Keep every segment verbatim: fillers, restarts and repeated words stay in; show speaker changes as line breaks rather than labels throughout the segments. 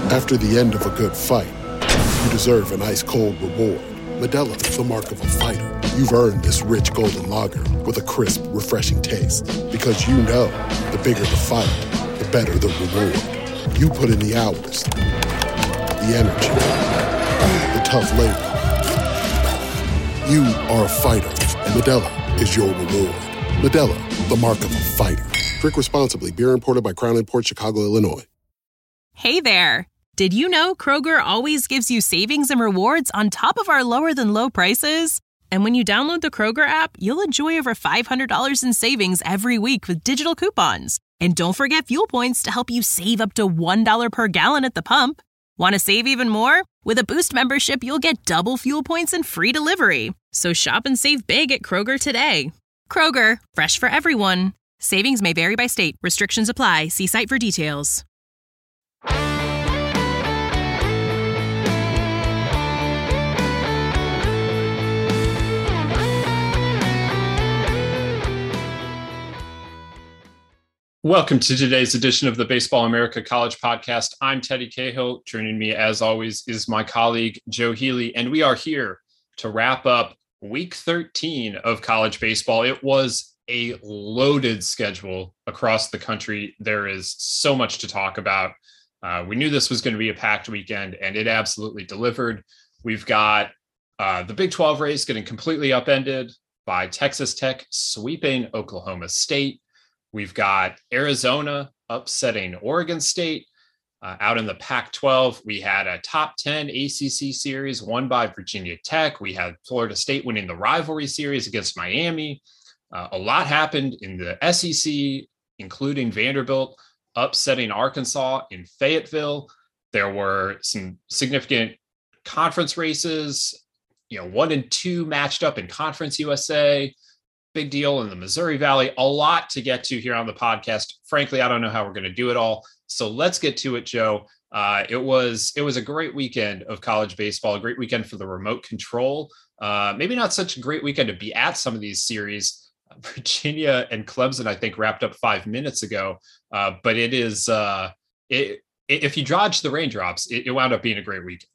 After the end of a good fight, you deserve an ice-cold reward. Modelo is the mark of a fighter. You've earned this rich golden lager with a crisp, refreshing taste. Because you know, the bigger the fight, the better the reward. You put in the hours, the energy, the tough labor. You are a fighter, and Modelo is your reward. Modelo, the mark of a fighter. Drink responsibly. Beer imported by Crown Imports, Chicago, Illinois.
Hey there. Did you know Kroger always gives you savings and rewards on top of our lower than low prices? And when you download the Kroger app, you'll enjoy over five hundred dollars in savings every week with digital coupons. And don't forget fuel points to help you save up to one dollar per gallon at the pump. Want to save even more? With a Boost membership, you'll get double fuel points and free delivery. So shop and save big at Kroger today. Kroger, fresh for everyone. Savings may vary by state. Restrictions apply. See site for details.
Welcome to today's edition of the Baseball America College Podcast. I'm Teddy Cahill. Joining me, as always, is my colleague, Joe Healy, and we are here to wrap up week thirteen of college baseball. It was a loaded schedule across the country. There is so much to talk about. Uh, we knew this was going to be a packed weekend, and it absolutely delivered. We've got uh, the Big twelve race getting completely upended by Texas Tech sweeping Oklahoma State. We've got Arizona upsetting Oregon State. Uh, out in the Pac twelve, we had a top ten A C C series won by Virginia Tech. We had Florida State winning the rivalry series against Miami. Uh, a lot happened in the S E C, including Vanderbilt upsetting Arkansas in Fayetteville. There were some significant conference races. You know, one and two matched up in Conference U S A. Big deal in the Missouri Valley. A lot to get to here on the podcast. Frankly, I don't know how we're going to do it all. So let's get to it, Joe. Uh, it was it was a great weekend of college baseball, a great weekend for the remote control. Uh, maybe not such a great weekend to be at some of these series. Virginia and Clemson, I think, wrapped up five minutes ago. Uh, but it is, uh, it, if you dodge the raindrops, it, it wound up being a great weekend.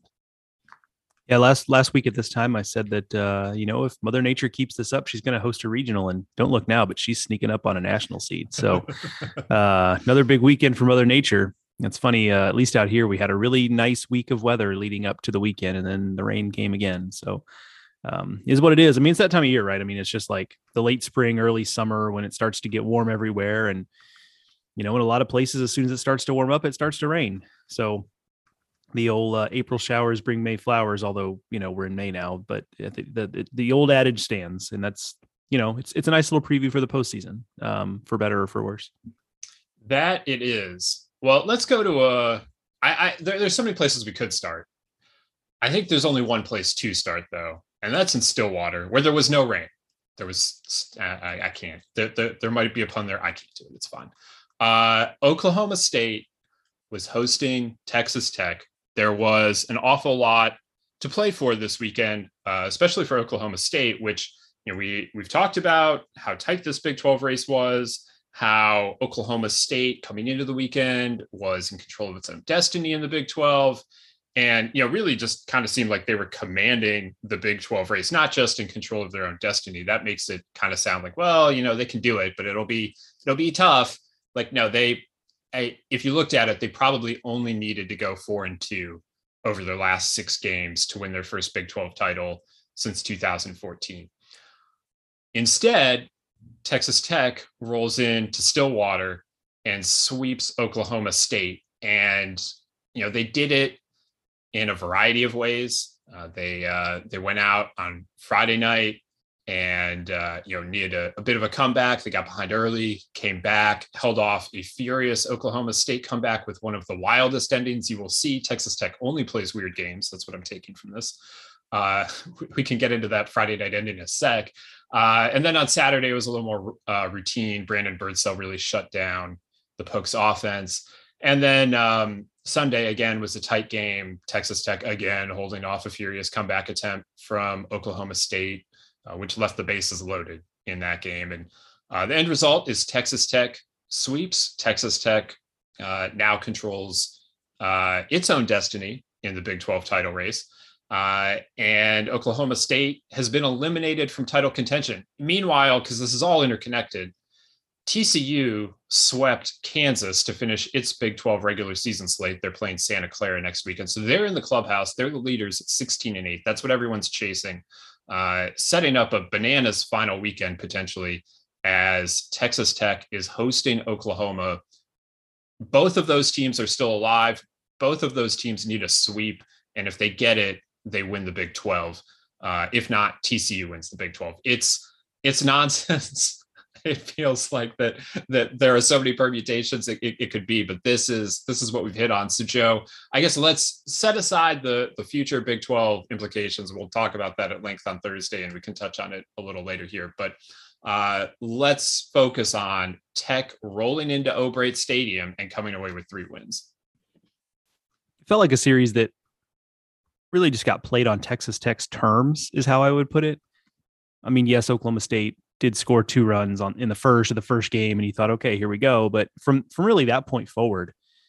Yeah, last last week at this time, I said that, uh, you know, if Mother Nature keeps this up, she's going to host a regional, and don't look now, but she's sneaking up on a national seed. So uh, another big weekend for Mother Nature. It's funny, uh, at least out here, we had a really nice week of weather leading up to the weekend, and then the rain came again. So um, is what it is. I mean, it's that time of year, right? I mean, it's just like the late spring, early summer when it starts to get warm everywhere. And, you know, in a lot of places, as soon as it starts to warm up, it starts to rain. So the old uh, April showers bring May flowers, although, you know, we're in May now, but the, the, the old adage stands, and that's, you know, it's, it's a nice little preview for the postseason, um, for better or for worse.
That it is. Well, let's go to a, I, I there, there's so many places we could start. I think there's only one place to start though. And that's in Stillwater, where there was no rain. There was, I, I can't, there, there, there might be a pun there. I can't do it. It's fine. Uh, Oklahoma State was hosting Texas Tech. There was an awful lot to play for this weekend, uh, especially for Oklahoma State, which, you know, we, we've talked about how tight this Big twelve race was, how Oklahoma State coming into the weekend was in control of its own destiny in the Big twelve. And, you know, really just kind of seemed like they were commanding the Big twelve race, not just in control of their own destiny. That makes it kind of sound like, well, you know, they can do it, but it'll be, it'll be tough. Like, no, they, I, if you looked at it, they probably only needed to go four and two over their last six games to win their first Big twelve title since two thousand fourteen. Instead, Texas Tech rolls into Stillwater and sweeps Oklahoma State. And, you know, they did it in a variety of ways. Uh, they uh, they went out on Friday night and, uh, you know, needed a, a bit of a comeback. They got behind early, came back, held off a furious Oklahoma State comeback with one of the wildest endings you will see. Texas Tech only plays weird games. That's what I'm taking from this. Uh, we can get into that Friday night ending in a sec. Uh, and then on Saturday, it was a little more uh, routine. Brandon Birdsell really shut down the Pokes offense. And then um, Sunday, again, was a tight game. Texas Tech, again, holding off a furious comeback attempt from Oklahoma State, uh, which left the bases loaded in that game. And uh, the end result is Texas Tech sweeps. Texas Tech uh, now controls uh, its own destiny in the Big twelve title race. Uh, and Oklahoma State has been eliminated from title contention. Meanwhile, because this is all interconnected, T C U swept Kansas to finish its Big twelve regular season slate. They're playing Santa Clara next weekend. So they're in the clubhouse. They're the leaders at sixteen and eight. That's what everyone's chasing, uh, setting up a bananas final weekend potentially as Texas Tech is hosting Oklahoma. Both of those teams are still alive. Both of those teams need a sweep. And if they get it, they win the Big twelve. Uh, if not, T C U wins the Big twelve. It's, it's nonsense. It feels like that that there are so many permutations it, it, it could be, but this is this is what we've hit on. So Joe, I guess let's set aside the the future Big twelve implications. We'll talk about that at length on Thursday, and we can touch on it a little later here. But uh, let's focus on Tech rolling into O'Brate Stadium and coming away with three wins.
It felt like a series that really just got played on Texas Tech's terms, is how I would put it. I mean, yes, Oklahoma State did score two runs on in the first of the first game, and you thought, okay, here we go. But from from really that point forward,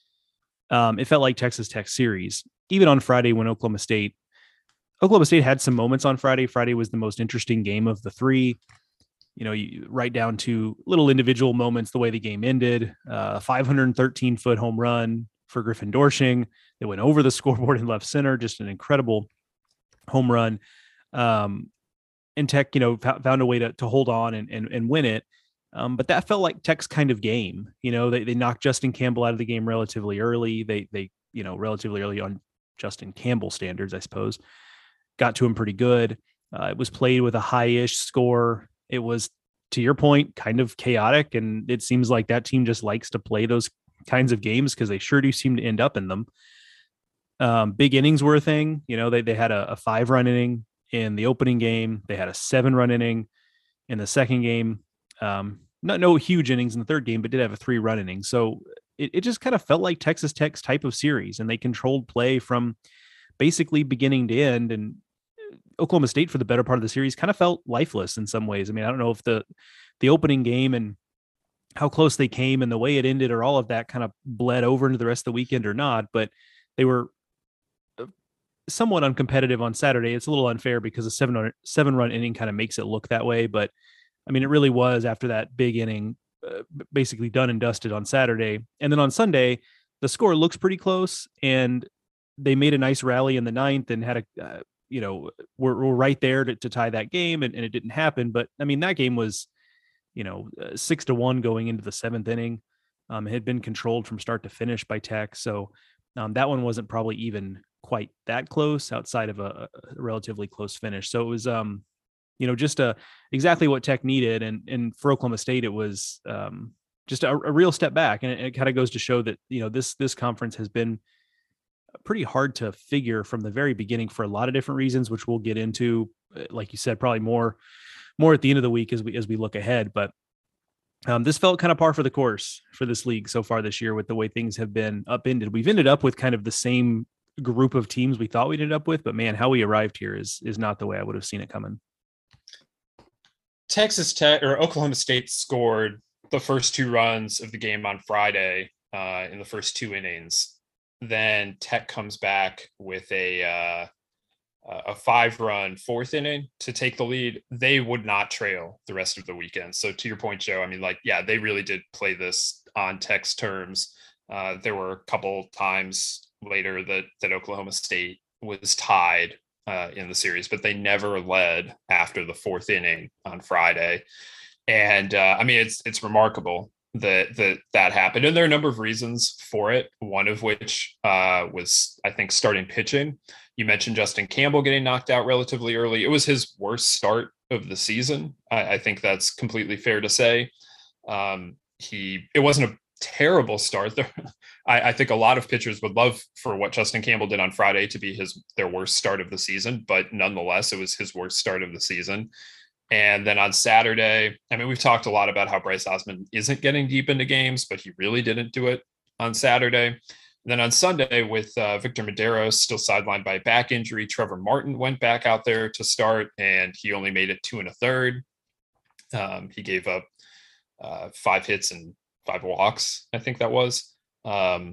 um, it felt like Texas Tech series. Even on Friday, when Oklahoma State, Oklahoma State had some moments on Friday. Friday was the most interesting game of the three. You know, you, right down to little individual moments, the way the game ended. Uh, five hundred thirteen foot home run for Griffin Dorshing. They went over the scoreboard in left center. Just an incredible home run. Um, And Tech, you know, found a way to to hold on and and, and win it. Um, but that felt like Tech's kind of game. You know, they they knocked Justin Campbell out of the game relatively early. They they you know relatively early on Justin Campbell standards, I suppose. Got to him pretty good. Uh, it was played with a high-ish score. It was, to your point, kind of chaotic, and it seems like that team just likes to play those kinds of games because they sure do seem to end up in them. Um, big innings were a thing. You know, they they had a, a five-run inning in the opening game. They had a seven run inning in the second game. Um, not no huge innings in the third game, but did have a three run inning. So it, it just kind of felt like Texas Tech's type of series, and they controlled play from basically beginning to end. And Oklahoma State, for the better part of the series, kind of felt lifeless in some ways. I mean, I don't know if the, the opening game and how close they came and the way it ended or all of that kind of bled over into the rest of the weekend or not, but they were somewhat uncompetitive on Saturday. It's a little unfair because a seven seven run inning kind of makes it look that way. But I mean, it really was after that big inning, uh, basically done and dusted on Saturday. And then on Sunday, the score looks pretty close, and they made a nice rally in the ninth and had a, uh, you know, we're, we're right there to, to tie that game, and, and it didn't happen. But I mean, that game was, you know, uh, six to one going into the seventh inning. Um, it had been controlled from start to finish by Tech. So um, that one wasn't probably even quite that close outside of a, a relatively close finish. So it was, um, you know, just a, exactly what Tech needed. And, and for Oklahoma State, it was um, just a, a real step back. And it, it kind of goes to show that, you know, this, this conference has been pretty hard to figure from the very beginning for a lot of different reasons, which we'll get into, like you said, probably more, more at the end of the week as we, as we look ahead. But Um, this felt kind of par for the course for this league so far this year with the way things have been upended. We've ended up with kind of the same group of teams we thought we'd end up with, but man, how we arrived here is is not the way I would have seen it coming.
Texas Tech or Oklahoma State scored the first two runs of the game on Friday uh, in the first two innings. Then Tech comes back with a uh, a five-run fourth inning to take the lead. They would not trail the rest of the weekend. So to your point, Joe, I mean, like, yeah, they really did play this on Tech's terms. Uh, there were a couple times later that that Oklahoma State was tied uh, in the series, but they never led after the fourth inning on Friday. And uh, I mean, it's it's remarkable that that that happened, and there are a number of reasons for it. One of which uh, was, I think, starting pitching. You mentioned Justin Campbell getting knocked out relatively early. It was his worst start of the season. I, I think that's completely fair to say. Um, he it wasn't a terrible start there. I, I think a lot of pitchers would love for what Justin Campbell did on Friday to be his their worst start of the season, but nonetheless, it was his worst start of the season. And then on Saturday, I mean, we've talked a lot about how Bryce Osmond isn't getting deep into games, but he really didn't do it on Saturday. And then on Sunday, with uh, Victor Medeiros still sidelined by a back injury, Trevor Martin went back out there to start, and he only made it two and a third. Um, he gave up uh, five hits and five walks, I think that was. Um,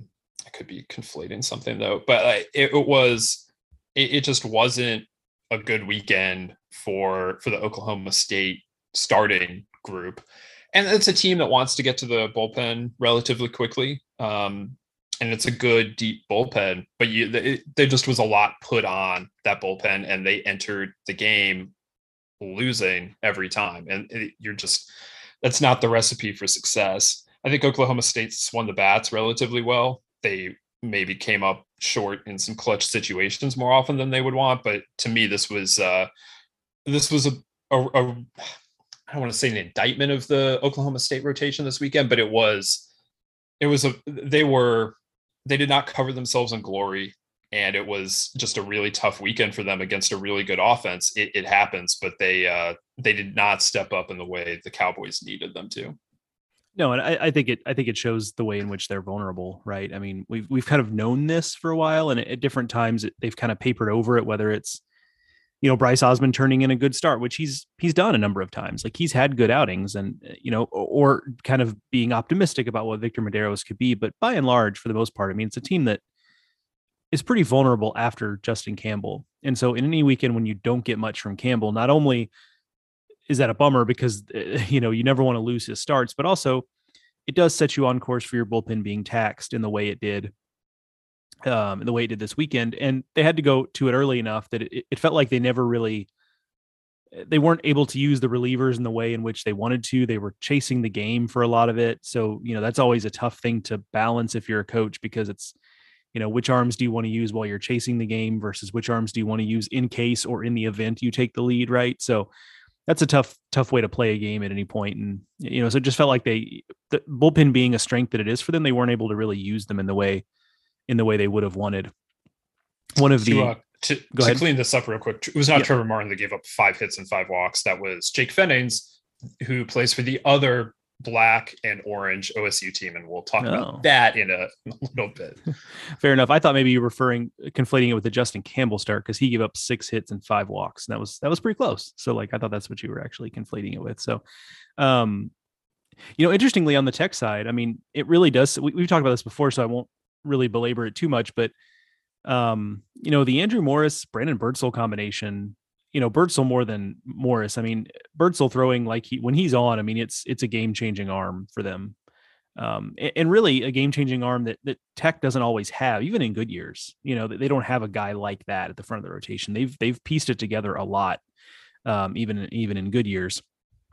I could be conflating something though, but uh, it, it was, it, it just wasn't a good weekend for, for the Oklahoma State starting group. And it's a team that wants to get to the bullpen relatively quickly. Um, and it's a good deep bullpen, but you, it, there just was a lot put on that bullpen, and they entered the game losing every time. And it, you're just, that's not the recipe for success. I think Oklahoma State swung the bats relatively well. They maybe came up short in some clutch situations more often than they would want. But to me, this was, uh, this was a, a, a I don't want to say an indictment of the Oklahoma State rotation this weekend, but it was, it was a, they were, they did not cover themselves in glory. And it was just a really tough weekend for them against a really good offense. It, it happens, but they, uh, they did not step up in the way the Cowboys needed them to.
No, and I, I think it, I think it shows the way in which they're vulnerable, right? I mean, we've, we've kind of known this for a while, and at different times it, they've kind of papered over it, whether it's, you know, Bryce Osmond turning in a good start, which he's he's done a number of times. Like, he's had good outings, and, you know, or kind of being optimistic about what Victor Medeiros could be. But by and large, for the most part, I mean, it's a team that is pretty vulnerable after Justin Campbell. And so in any weekend when you don't get much from Campbell, not only is that a bummer because, you know, you never want to lose his starts, but also it does set you on course for your bullpen being taxed in the way it did um, the way it did this weekend. And they had to go to it early enough that it, it felt like they never really, they weren't able to use the relievers in the way in which they wanted to. They were chasing the game for a lot of it. So, you know, that's always a tough thing to balance if you're a coach, because it's, you know, which arms do you want to use while you're chasing the game versus which arms do you want to use in case or in the event you take the lead, right? So that's a tough, tough way to play a game at any point. And, you know, so it just felt like they, the bullpen being a strength that it is for them, they weren't able to really use them in the way, in the way they would have wanted. One of the,
to, uh, to,
go
to
ahead.
clean this up real quick, it was not
Yeah.
Trevor Martin that gave up five hits and five walks. That was Jake Fennings, who plays for the other black and orange O S U team, and we'll talk
Oh.
about that in a, in a little bit.
Fair enough. I thought maybe you were referring, conflating it with the Justin Campbell start, because he gave up six hits and five walks, and that was that was pretty close. So, like, I thought that's what you were actually conflating it with. So, um, you know, interestingly, on the Tech side, I mean, it really does. We, we've talked about this before, so I won't really belabor it too much. But, um, you know, the Andrew Morris Brandon Birdsell combination. You know, Birdsell more than Morris. I mean, Birdsell throwing like he when he's on, I mean, it's it's a game changing arm for them. Um, and, and really a game changing arm that, that Tech doesn't always have, even in good years. You know, they don't have a guy like that at the front of the rotation. They've they've pieced it together a lot, um, even even in good years.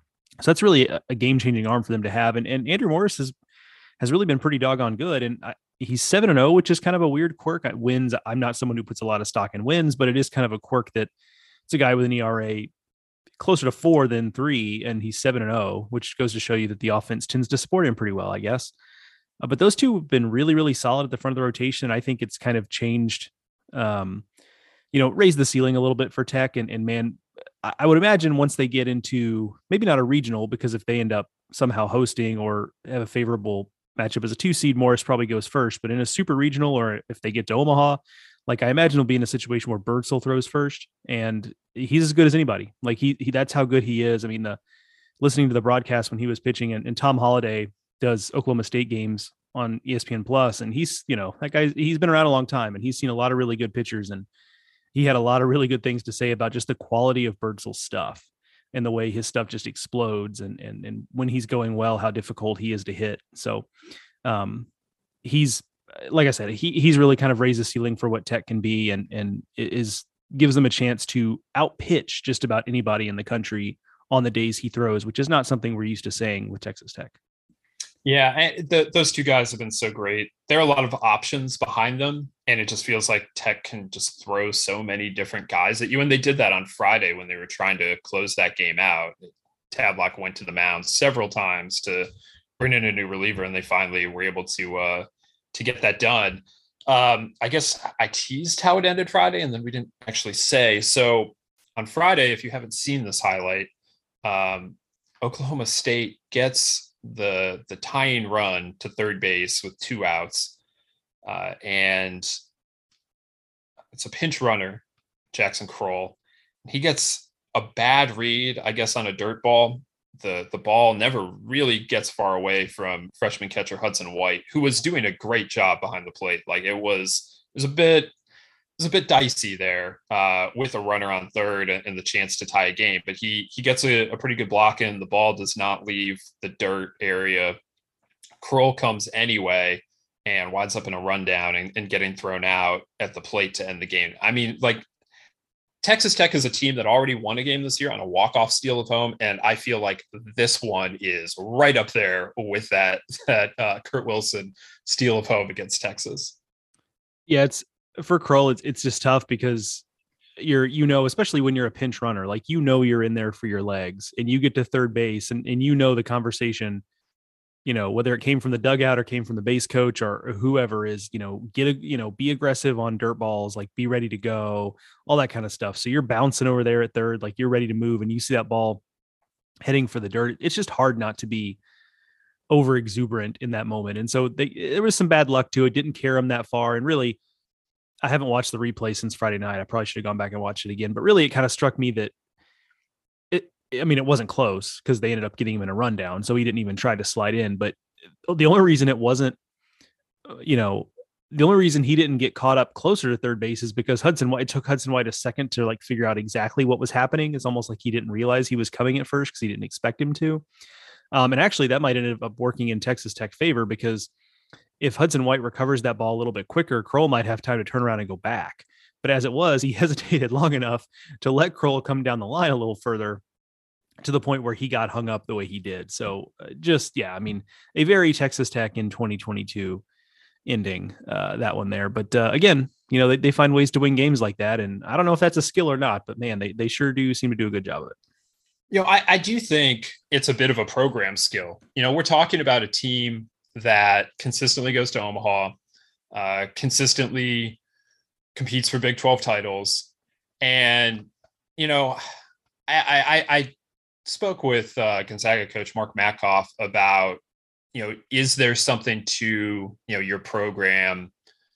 So that's really a, a game changing arm for them to have. And and Andrew Morris has has really been pretty doggone good. And I, he's seven and zero, which is kind of a weird quirk. At wins, I'm not someone who puts a lot of stock in wins, but it is kind of a quirk that it's a guy with an E R A closer to four than three, and he's seven and zero, which goes to show you that the offense tends to support him pretty well, I guess. Uh, but those two have been really, really solid at the front of the rotation. I think it's kind of changed, um, you know, raised the ceiling a little bit for Tech. And, and man, I, I would imagine once they get into maybe not a regional, because if they end up somehow hosting or have a favorable matchup as a two seed, Morris probably goes first. But in a super regional, or if they get to Omaha, like, I imagine he'll be in a situation where Birdsell throws first, and he's as good as anybody. Like he, he that's how good he is. I mean, the listening to the broadcast when he was pitching, and, and Tom Holliday does Oklahoma State games on E S P N Plus, and he's, you know, that guy, he's been around a long time, and he's seen a lot of really good pitchers, and he had a lot of really good things to say about just the quality of Birdsell's stuff and the way his stuff just explodes, and and and when he's going well, how difficult he is to hit. So, um, he's, like I said, he he's really kind of raised the ceiling for what Tech can be, and and is gives them a chance to outpitch just about anybody in the country on the days he throws, which is not something we're used to saying with Texas Tech.
Yeah, and the, those two guys have been so great. There are a lot of options behind them, and it just feels like Tech can just throw so many different guys at you. And they did that on Friday when they were trying to close that game out. Tadlock went to the mound several times to bring in a new reliever, and they finally were able to uh, to get that done. Um, I guess I teased how it ended Friday, and then we didn't actually say. So on Friday, if you haven't seen this highlight, um, Oklahoma State gets the the tying run to third base with two outs, uh, and it's a pinch runner, Jackson Kroll. He gets a bad read, I guess, on a dirt ball, the the ball never really gets far away from freshman catcher Hudson White, who was doing a great job behind the plate. Like it was, it was a bit, it was a bit dicey there uh, with a runner on third and the chance to tie a game. But he he gets a, a pretty good block in. The ball does not leave the dirt area. Kroll comes anyway and winds up in a rundown and, and getting thrown out at the plate to end the game. I mean, like, Texas Tech is a team that already won a game this year on a walk-off steal of home, and I feel like this one is right up there with that that uh, Kurt Wilson steal of home against Texas.
Yeah, it's for Kroll. It's it's just tough because you're you know, especially when you're a pinch runner, like you know you're in there for your legs, and you get to third base, and and you know the conversation. You know, whether it came from the dugout or came from the base coach or whoever is, you know, get a, you know, be aggressive on dirt balls, like be ready to go, all that kind of stuff. So you're bouncing over there at third, like you're ready to move and you see that ball heading for the dirt. It's just hard not to be over exuberant in that moment. And so they, there was some bad luck to it. Didn't carry them that far. And really, I haven't watched the replay since Friday night. I probably should have gone back and watched it again, but really it kind of struck me that I mean, it wasn't close because they ended up getting him in a rundown. So he didn't even try to slide in. But the only reason it wasn't, you know, the only reason he didn't get caught up closer to third base is because Hudson White, it took Hudson White a second to like figure out exactly what was happening. It's almost like he didn't realize he was coming at first because he didn't expect him to. Um, and actually that might end up working in Texas Tech favor because if Hudson White recovers that ball a little bit quicker, Kroll might have time to turn around and go back. But as it was, he hesitated long enough to let Kroll come down the line a little further, to the point where he got hung up the way he did. So uh, just, yeah, I mean, a very Texas Tech in twenty twenty-two ending, uh, that one there. But uh, again, you know, they, they find ways to win games like that. And I don't know if that's a skill or not, but man, they, they sure do seem to do a good job of it.
You know, I, I do think it's a bit of a program skill. You know, we're talking about a team that consistently goes to Omaha, uh, consistently competes for Big twelve titles. And, you know, I, I, I spoke with uh, Gonzaga coach Mark Makoff about, you know, is there something to, you know, your program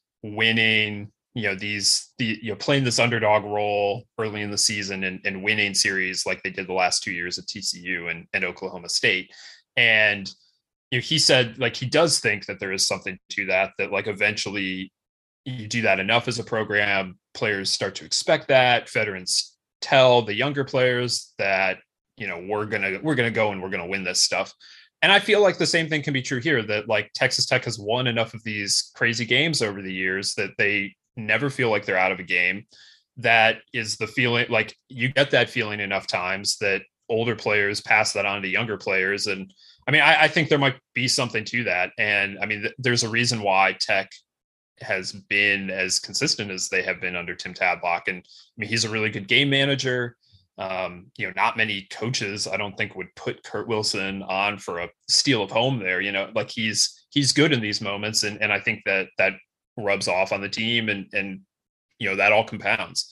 winning, you know, these, the, you know, playing this underdog role early in the season and, and winning series like they did the last two years at T C U and, and Oklahoma State. And, you know, he said, like, he does think that there is something to that, that like eventually you do that enough as a program, players start to expect that, veterans tell the younger players that, you know, we're going to, we're going to go and we're going to win this stuff. And I feel like the same thing can be true here, that like Texas Tech has won enough of these crazy games over the years that they never feel like they're out of a game. That is the feeling, like you get that feeling enough times that older players pass that on to younger players. And I mean, I, I think there might be something to that. And I mean, th- there's a reason why Tech has been as consistent as they have been under Tim Tadlock. And I mean, he's a really good game manager. Um, you know, not many coaches, I don't think, would put Kurt Wilson on for a steal of home there. You know, like he's he's good in these moments, and and I think that that rubs off on the team, and and you know that all compounds.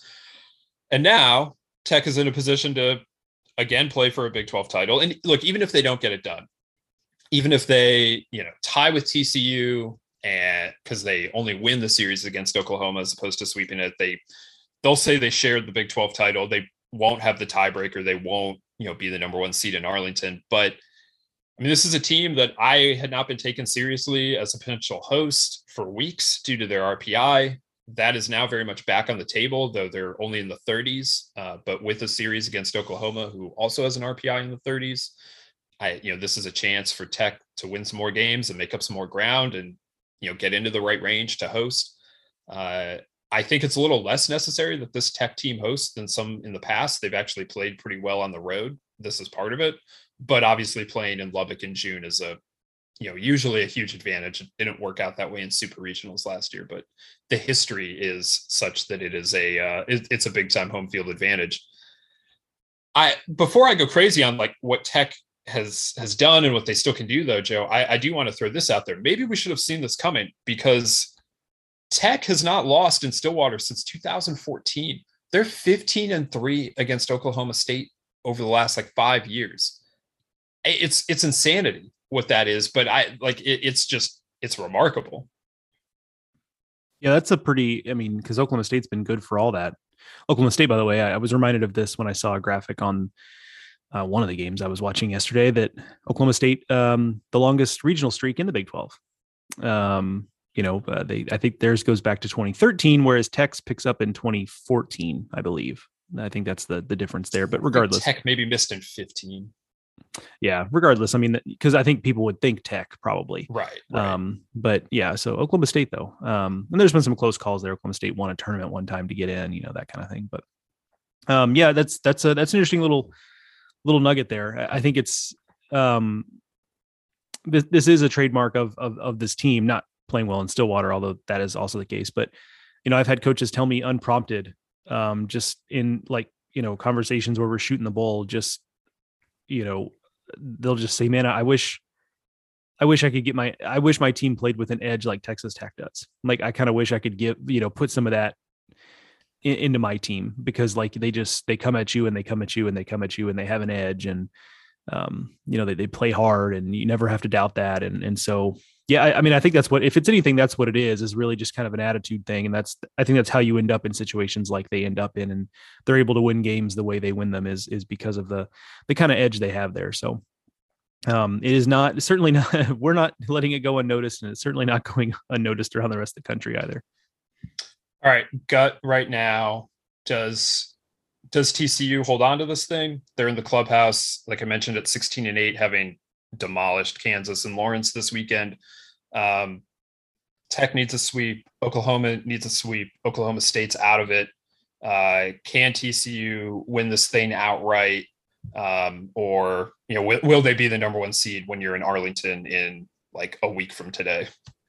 And now Tech is in a position to again play for a Big twelve title. And look, even if they don't get it done, even if they you know tie with T C U, and because they only win the series against Oklahoma as opposed to sweeping it, they they'll say they shared the Big twelve title. They won't have the tiebreaker. They won't, you know, be the number one seed in Arlington. But I mean, this is a team that I had not been taken seriously as a potential host for weeks due to their R P I. That is now very much back on the table, though they're only in the thirties. Uh, but with a series against Oklahoma, who also has an R P I in the thirties, I, you know, this is a chance for Tech to win some more games and make up some more ground and, you know, get into the right range to host. Uh, I think it's a little less necessary that this Tech team hosts than some in the past. They've actually played pretty well on the road. This is part of it, but obviously playing in Lubbock in June is a, you know, usually a huge advantage. It didn't work out that way in super regionals last year, but the history is such that it is a, uh, it, it's a big time home field advantage. I, before I go crazy on like what Tech has, has done and what they still can do though, Joe, I, I do want to throw this out there. Maybe we should have seen this coming, because Tech has not lost in Stillwater since two thousand fourteen. They're fifteen and three against Oklahoma State over the last like five years. It's, it's insanity what that is, but I like it, it's just, it's remarkable.
Yeah, that's a pretty, I mean, because Oklahoma State's been good for all that. Oklahoma State, by the way, I, I was reminded of this when I saw a graphic on uh, one of the games I was watching yesterday, that Oklahoma State, um, the longest regional streak in the Big twelve. Um, you know, uh, they, I think theirs goes back to twenty thirteen, whereas Tech's picks up in twenty fourteen, I believe. I think that's the the difference there. But regardless,
Tech maybe missed in fifteen.
Yeah, regardless. I mean, because I think people would think Tech probably.
Right, right.
Um, but yeah, so Oklahoma State though. Um, and there's been some close calls there. Oklahoma State won a tournament one time to get in, you know, that kind of thing. But um, yeah, that's that's a that's an interesting little little nugget there. I think it's um this this is a trademark of of of this team not playing well in Stillwater, although that is also the case. But you know, I've had coaches tell me unprompted, um, just in like, you know, conversations where we're shooting the bull, just, you know, they'll just say, man, I wish, I wish I could get my, I wish my team played with an edge like Texas Tech does. Like, I kind of wish I could give, you know, put some of that in, into my team, because like, they just, they come at you and they come at you and they come at you and they have an edge, and, um, you know, they, they play hard, and you never have to doubt that. And, and so, yeah, I, I mean, I think that's what, if it's anything, that's what it is, is really just kind of an attitude thing. And that's, I think that's how you end up in situations like they end up in, and they're able to win games the way they win them is, is because of the, the kind of edge they have there. So um, it is not, certainly not, we're not letting it go unnoticed, and it's certainly not going unnoticed around the rest of the country either.
All right. Gut right now. Does, does T C U hold on to this thing? They're in the clubhouse, like I mentioned, at sixteen and eight, having demolished Kansas and Lawrence this weekend. Um, Tech needs a sweep. Oklahoma needs a sweep. Oklahoma State's out of it. Uh, can T C U win this thing outright? Um, or, you know, will, will they be the number one seed when you're in Arlington in like a week from today?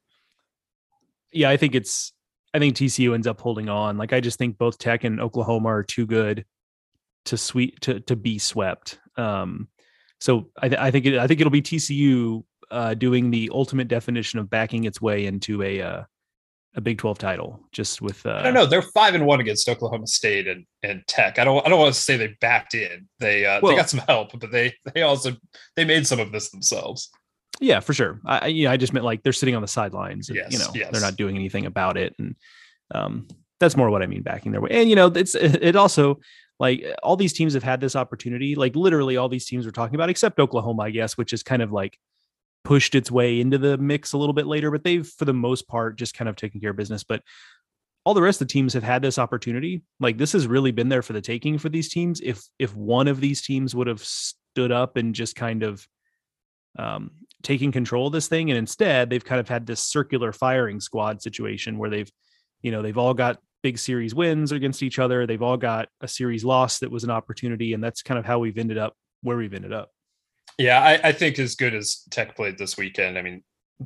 Yeah, I think it's, I think T C U ends up holding on. Like, I just think both Tech and Oklahoma are too good to sweep, to, to be swept. Um, So I, th- I think it, I think it'll be T C U uh, doing the ultimate definition of backing its way into a uh, a Big twelve title. Just with uh,
I don't know, they're five and one against Oklahoma State and, and Tech. I don't I don't want to say they backed in. They uh,
well,
they got some help, but they they also they made some of this themselves.
Yeah, for sure. I yeah, I just meant like they're sitting on the sidelines. And,
yes,
you know,
yes.
They're not doing anything about it, and um, that's more what I mean, backing their way. And you know, it's it also. Like, all these teams have had this opportunity, like literally all these teams we're talking about, except Oklahoma, I guess, which is kind of like pushed its way into the mix a little bit later, but they've, for the most part, just kind of taken care of business. But all the rest of the teams have had this opportunity. Like, this has really been there for the taking for these teams. If, if one of these teams would have stood up and just kind of um, taking control of this thing. And instead they've kind of had this circular firing squad situation where they've, you know, they've all got big series wins against each other. They've all got a series loss that was an opportunity. And that's kind of how we've ended up where we've ended up.
Yeah, I, I think as good as Tech played this weekend, I mean,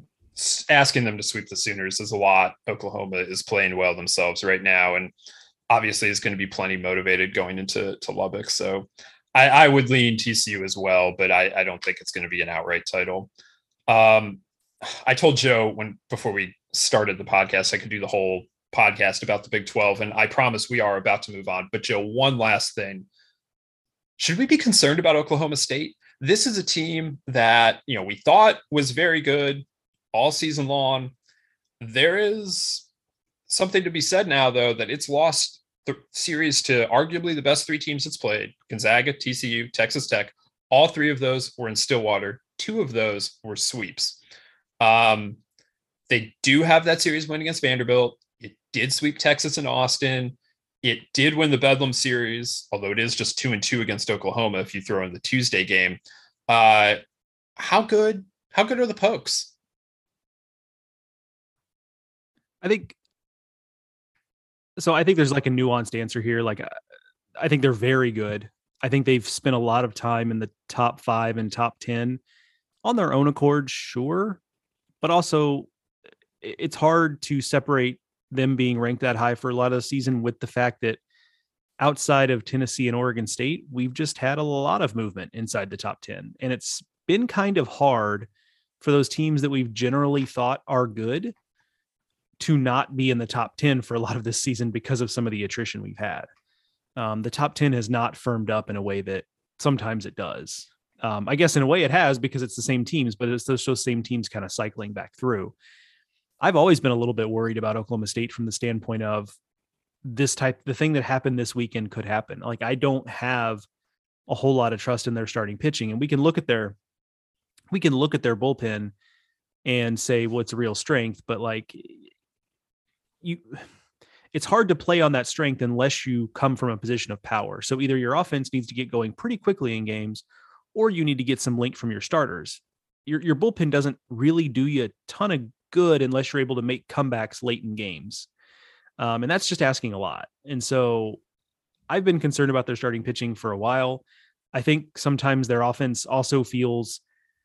asking them to sweep the Sooners is a lot. Oklahoma is playing well themselves right now, and obviously is going to be plenty motivated going into to Lubbock. So I, I would lean T C U as well, but I, I don't think it's going to be an outright title. Um, I told Joe when before we started the podcast, I could do the whole podcast about the Big twelve, and I promise we are about to move on. But Joe, one last thing. Should we be concerned about Oklahoma State? This is a team that, you know, we thought was very good all season long. There is something to be said now, though, that it's lost the series to arguably the best three teams it's played: Gonzaga, T C U, Texas Tech. All three of those were in Stillwater. Two of those were sweeps. Um, they do have that series win against Vanderbilt. It did sweep Texas and Austin. It did win the Bedlam series, although it is just two and two against Oklahoma if you throw in the Tuesday game. Uh, how good? How good are the Pokes?
I think so. I think there's like a nuanced answer here. Like, I think they're very good. I think they've spent a lot of time in the top five and top ten on their own accord, sure, but also it's hard to separate them being ranked that high for a lot of the season with the fact that outside of Tennessee and Oregon State, we've just had a lot of movement inside the top ten. And it's been kind of hard for those teams that we've generally thought are good to not be in the top ten for a lot of this season because of some of the attrition we've had. Um, the top ten has not firmed up in a way that sometimes it does. Um, I guess in a way it has, because it's the same teams, but it's those, those same teams kind of cycling back through. I've always been a little bit worried about Oklahoma State from the standpoint of this type, the thing that happened this weekend could happen. Like, I don't have a whole lot of trust in their starting pitching. And we can look at their, we can look at their bullpen and say, well, it's a real strength, but like you, it's hard to play on that strength unless you come from a position of power. So either your offense needs to get going pretty quickly in games, or you need to get some link from your starters. Your, your bullpen doesn't really do you a ton of good unless you're able to make comebacks late in games. Um, and that's just asking a lot. And so I've been concerned about their starting pitching for a while. I think sometimes their offense also feels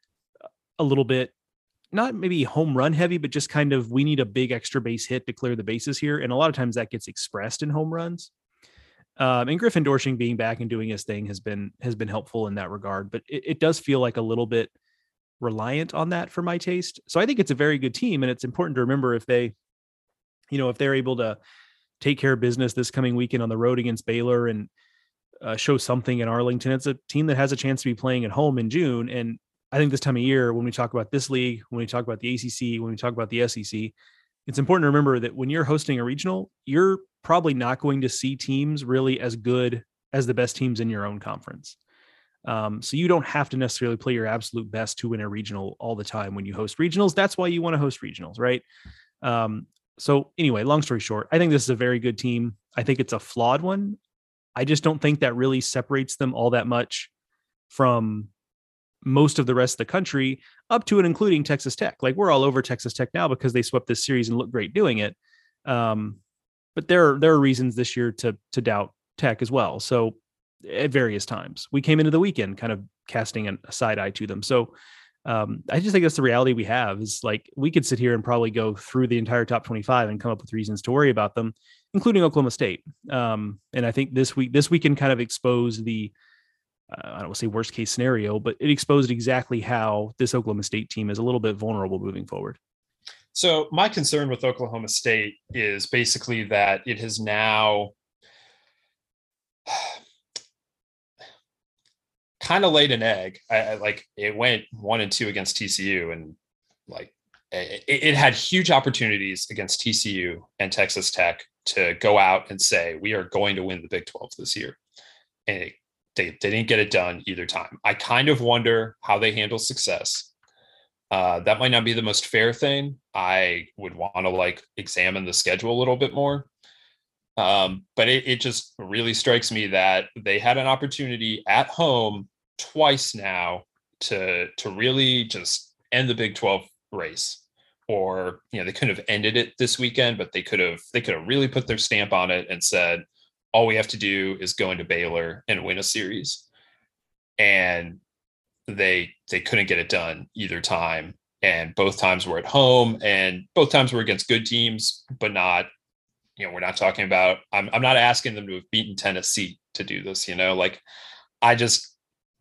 a little bit, not maybe home run heavy, but just kind of, we need a big extra base hit to clear the bases here. And a lot of times that gets expressed in home runs. Um, and Griffin Doersching being back and doing his thing has been, has been helpful in that regard, but it, it does feel like a little bit reliant on that for my taste. So I think it's a very good team. And it's important to remember if they, you know, if they're able to take care of business this coming weekend on the road against Baylor and uh, show something in Arlington, it's a team that has a chance to be playing at home in June. And I think this time of year, when we talk about this league, when we talk about the A C C, when we talk about the S E C, it's important to remember that when you're hosting a regional, you're probably not going to see teams really as good as the best teams in your own conference. Um, so you don't have to necessarily play your absolute best to win a regional all the time when you host regionals. That's why you want to host regionals, right? Um, so anyway, long story short, I think this is a very good team. I think it's a flawed one. I just don't think that really separates them all that much from most of the rest of the country, up to and including Texas Tech. Like, we're all over Texas Tech now because they swept this series and look great doing it. Um, but there, there are reasons this year to, to doubt Tech as well. So at various times we came into the weekend kind of casting a side eye to them. So um, I just think that's the reality we have, is like, we could sit here and probably go through the entire top twenty-five and come up with reasons to worry about them, including Oklahoma State. Um, and I think this week, this weekend kind of exposed the, Uh, I don't want to say worst case scenario, but it exposed exactly how this Oklahoma State team is a little bit vulnerable moving forward.
So my concern with Oklahoma State is basically that it has now kind of laid an egg. I, I like it went one and two against T C U, and like it, it had huge opportunities against T C U and Texas Tech to go out and say, we are going to win the Big twelve this year. And it, They, they didn't get it done either time. I kind of wonder how they handle success. Uh, that might not be the most fair thing. I would want to like examine the schedule a little bit more. Um, but it, it just really strikes me that they had an opportunity at home twice now to, to really just end the Big twelve race. Or, you know, they couldn't have ended it this weekend, but they could have, they could have really put their stamp on it and said, all we have to do is go into Baylor and win a series. And they they couldn't get it done either time. And both times were at home, and both times were against good teams, but not, you know, we're not talking about, I'm I'm not asking them to have beaten Tennessee to do this, you know, like I just,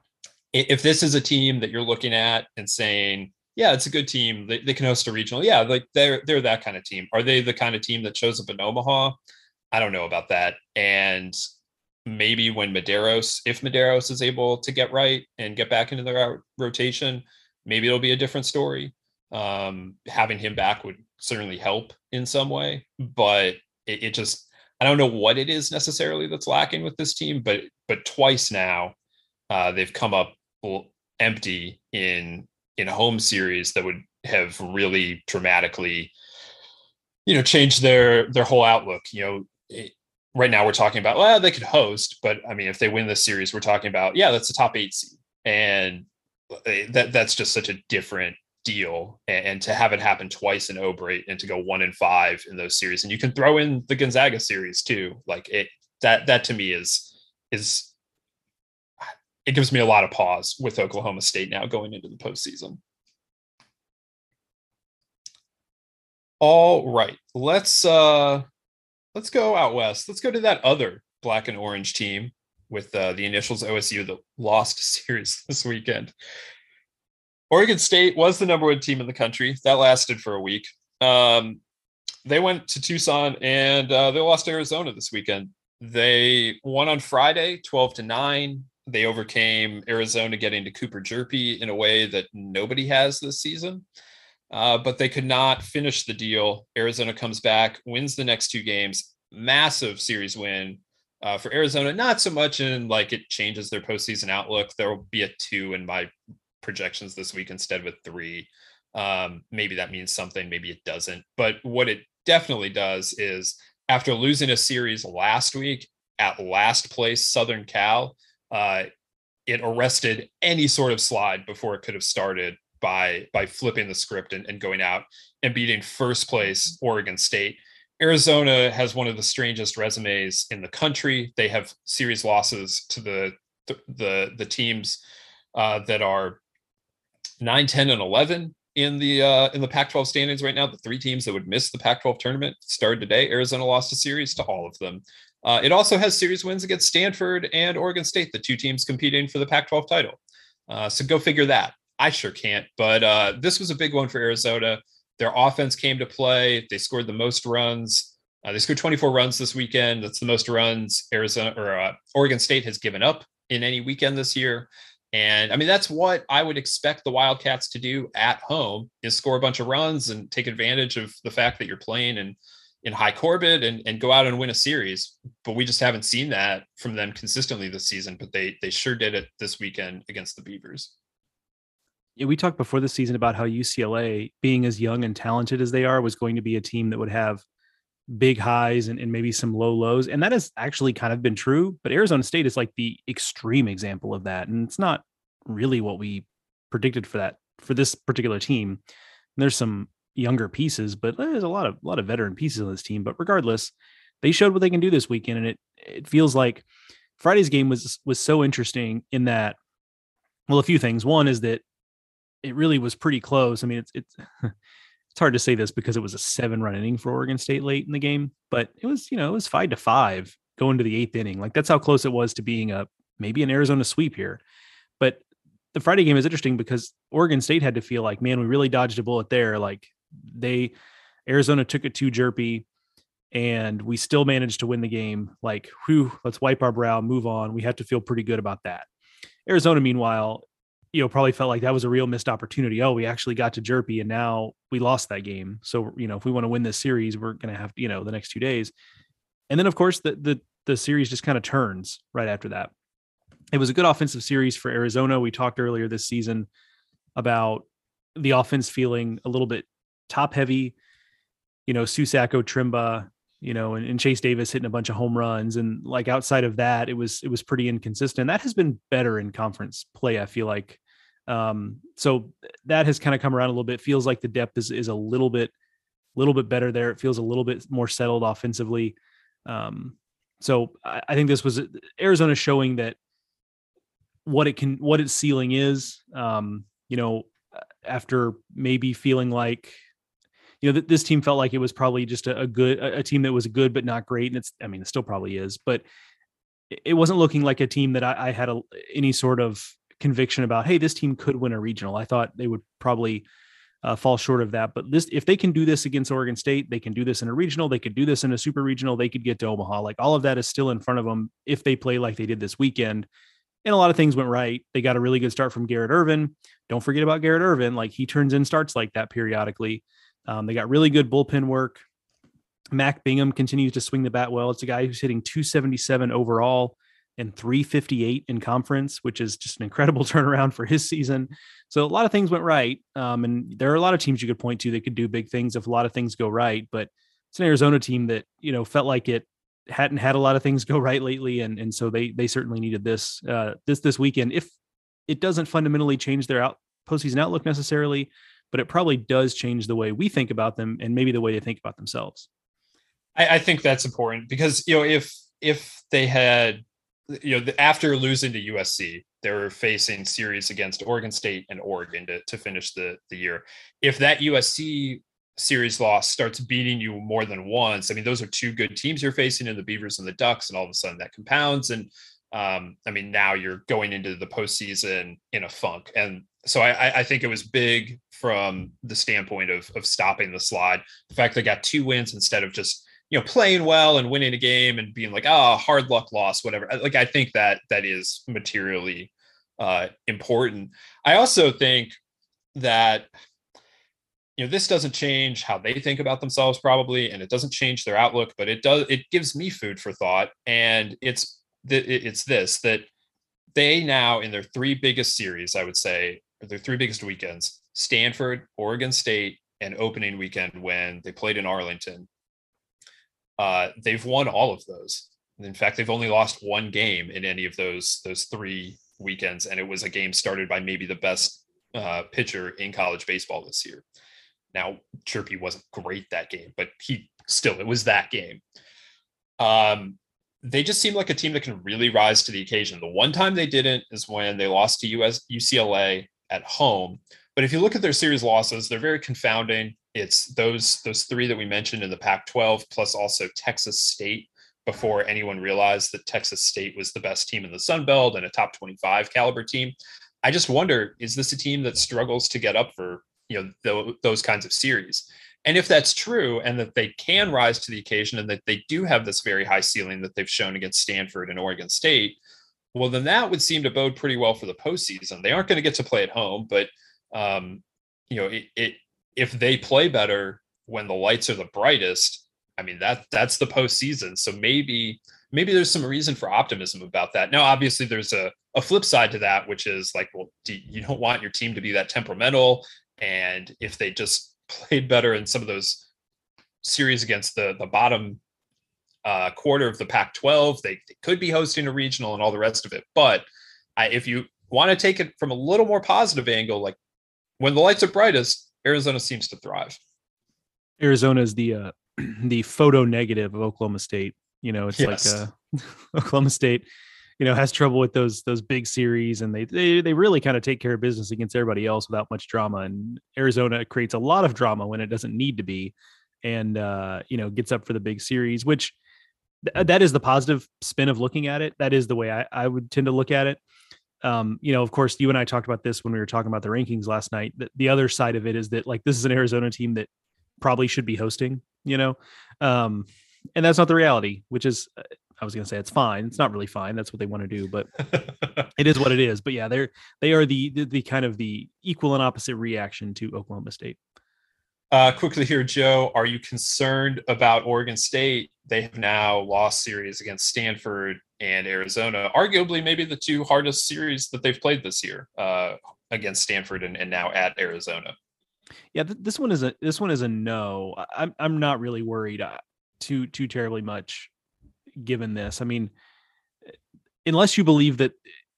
if this is a team that you're looking at and saying, yeah, it's a good team, they, they can host a regional. Yeah, like they're they're that kind of team. Are they the kind of team that shows up in Omaha? I don't know about that. And maybe when Medeiros, if Medeiros is able to get right and get back into the rotation, maybe it'll be a different story. Um, having him back would certainly help in some way, but it, it just, I don't know what it is necessarily that's lacking with this team, but, but twice now uh, they've come up empty in, in a home series that would have really dramatically, you know, changed their, their whole outlook. You know, it, right now we're talking about, well, they could host, but I mean, if they win this series, we're talking about, yeah, that's a top eight seed. And that that's just such a different deal. And, and to have it happen twice in Obrate and to go one and five in those series, and you can throw in the Gonzaga series too. Like it, that, that to me is, is, it gives me a lot of pause with Oklahoma State now going into the postseason. All right, let's, uh, Let's go out west. Let's go to that other black and orange team with uh, the initials O S U that lost a series this weekend. Oregon State was the number one team in the country. That lasted for a week. Um, they went to Tucson and uh, they lost to Arizona this weekend. They won on Friday, twelve to nine. They overcame Arizona getting to Cooper Jerpy in a way that nobody has this season. Uh, but they could not finish the deal. Arizona comes back, wins the next two games, massive series win Uh, for Arizona, not so much in like it changes their postseason outlook. There will be a two in my projections this week instead of a three. Um, maybe that means something, maybe it doesn't. But what it definitely does is after losing a series last week at last place Southern Cal, uh, it arrested any sort of slide before it could have started by by flipping the script and, and going out and beating first place Oregon State. Arizona has one of the strangest resumes in the country. They have series losses to the the the teams uh, that are nine, ten, and eleven in the uh, in the Pac twelve standings right now. The three teams that would miss the Pac twelve tournament started today. Arizona lost a series to all of them. Uh, it also has series wins against Stanford and Oregon State, the two teams competing for the Pac twelve title. Uh, so go figure that. I sure can't. But uh, this was a big one for Arizona. Their offense came to play. They scored the most runs. Uh, they scored twenty-four runs this weekend. That's the most runs Arizona or uh, Oregon State has given up in any weekend this year. And I mean, that's what I would expect the Wildcats to do at home, is score a bunch of runs and take advantage of the fact that you're playing in, in High Corbett and, and go out and win a series. But we just haven't seen that from them consistently this season, but they, they sure did it this weekend against the Beavers.
Yeah, we talked before the season about how U C L A, being as young and talented as they are, was going to be a team that would have big highs and, and maybe some low lows. And that has actually kind of been true, but Arizona State is like the extreme example of that. And it's not really what we predicted for that, for this particular team. And there's some younger pieces, but there's a lot of, a lot of veteran pieces on this team, but regardless, they showed what they can do this weekend. And it, it feels like Friday's game was, was so interesting in that, well, a few things. One is that it really was pretty close. I mean, it's, it's, it's hard to say this because it was a seven run inning for Oregon State late in the game, but it was, you know, it was five to five going to the eighth inning. Like that's how close it was to being a, maybe an Arizona sweep here. But the Friday game is interesting because Oregon State had to feel like, man, we really dodged a bullet there. Like they, Arizona took it too jerpy and we still managed to win the game. Like, whew, let's wipe our brow, move on. We have to feel pretty good about that. Arizona, meanwhile, you know, probably felt like that was a real missed opportunity. Oh, we actually got to jerpy and now we lost that game. So, you know, if we want to win this series, we're going to have, you know, the next two days. And then of course the, the, the series just kind of turns right after that. It was a good offensive series for Arizona. We talked earlier this season about the offense feeling a little bit top heavy, you know, Susako, Trimba, you know, and, and Chase Davis hitting a bunch of home runs. And like outside of that, it was, it was pretty inconsistent. That has been better in conference play, I feel like. Um, so that has kind of come around a little bit. Feels like the depth is, is a little bit, little bit better there. It feels a little bit more settled offensively. Um, so I, I think this was Arizona showing that what it can, what its ceiling is, um, you know, after maybe feeling like, you know, th- this team felt like it was probably just a, a good, a, a team that was good, but not great. And it's, I mean, it still probably is, but it, it wasn't looking like a team that I, I had a, any sort of conviction about, hey, this team could win a regional. I thought they would probably uh, fall short of that, but this, if they can do this against Oregon State, they can do this in a regional, they could do this in a super regional, they could get to Omaha. Like all of that is still in front of them if they play like they did this weekend. And a lot of things went right. They got a really good start from Garrett Irvin. Don't forget about Garrett Irvin. Like he turns in starts like that periodically. Um, they got really good bullpen work. Mac Bingham continues to swing the bat well. It's a guy who's hitting two seventy-seven overall and three fifty-eight in conference, which is just an incredible turnaround for his season. So a lot of things went right. Um, and there are a lot of teams you could point to that could do big things if a lot of things go right. But it's an Arizona team that, you know, felt like it hadn't had a lot of things go right lately. And, and so they, they certainly needed this, uh, this, this weekend. If it doesn't fundamentally change their out postseason outlook necessarily, but it probably does change the way we think about them and maybe the way they think about themselves.
I, I think that's important because, you know, if, if they had, you know, after losing to U S C, they were facing series against Oregon State and Oregon to, to finish the, the year. If that U S C series loss starts beating you more than once, I mean, those are two good teams you're facing in the Beavers and the Ducks, and all of a sudden that compounds. And um, I mean, now you're going into the postseason in a funk. And so I, I think it was big from the standpoint of, of stopping the slide. The fact they got two wins instead of just, you know, playing well and winning a game and being like, oh, hard luck loss, whatever. Like, I think that that is materially uh, important. I also think that, you know, this doesn't change how they think about themselves probably, and it doesn't change their outlook, but it does, it gives me food for thought. And it's, it's this, that they now in their three biggest series, I would say, their three biggest weekends, Stanford, Oregon State, and opening weekend when they played in Arlington, uh, they've won all of those. In fact, they've only lost one game in any of those those three weekends, and it was a game started by maybe the best uh, pitcher in college baseball this year. Now, Chirpy wasn't great that game, but he still, it was that game. Um, they just seem like a team that can really rise to the occasion. The one time they didn't is when they lost to U S U C L A at home. But if you look at their series losses, they're very confounding. It's those those three that we mentioned in the Pac twelve, plus also Texas State, before anyone realized that Texas State was the best team in the Sun Belt and a top twenty-five caliber team. I just wonder, is this a team that struggles to get up for, you know, th- those kinds of series? And if that's true, and that they can rise to the occasion, and that they do have this very high ceiling that they've shown against Stanford and Oregon State, well, then that would seem to bode pretty well for the postseason. They aren't going to get to play at home, but um, you know, it, it if they play better when the lights are the brightest, I mean, that that's the postseason. So maybe maybe there's some reason for optimism about that. Now, obviously, there's a, a flip side to that, which is like, well, do, you don't want your team to be that temperamental. And if they just played better in some of those series against the, the bottom uh, quarter of the Pac twelve, they, they could be hosting a regional and all the rest of it. But I, if you want to take it from a little more positive angle, like when the lights are brightest, Arizona seems to thrive.
Arizona is the uh, the photo negative of Oklahoma State. You know, it's yes. like uh, Oklahoma State, you know, has trouble with those those big series, and they they they really kind of take care of business against everybody else without much drama. And Arizona creates a lot of drama when it doesn't need to be, and uh, you know, gets up for the big series, which th- that is the positive spin of looking at it. That is the way I, I would tend to look at it. Um, you know, of course, you and I talked about this when we were talking about the rankings last night. The, the other side of it is that, like, this is an Arizona team that probably should be hosting, you know, um, and that's not the reality, which is, I was going to say it's fine. It's not really fine. That's what they want to do, but it is what it is. But yeah, they're, they are the, the, the kind of the equal and opposite reaction to Oklahoma State.
Uh, quickly here, Joe, are you concerned about Oregon State? They have now lost series against Stanford and Arizona, arguably maybe the two hardest series that they've played this year, uh, against Stanford and, and now at Arizona.
Yeah, th- this one is a this one is a no. I'm I'm not really worried uh, too too terribly much given this. I mean, unless you believe that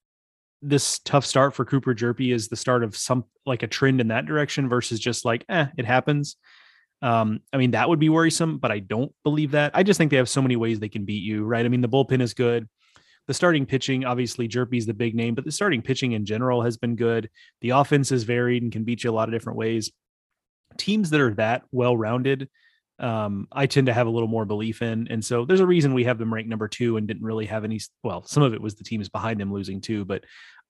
this tough start for Cooper Jerpy is the start of some like a trend in that direction versus just like, eh, it happens. Um, I mean, that would be worrisome, but I don't believe that. I just think they have so many ways they can beat you, right? I mean, the bullpen is good. The starting pitching, obviously Jerpy's the big name, but the starting pitching in general has been good. The offense is varied and can beat you a lot of different ways. Teams that are that well-rounded, um, I tend to have a little more belief in. And so there's a reason we have them ranked number two and didn't really have any, well, some of it was the teams behind them losing too, but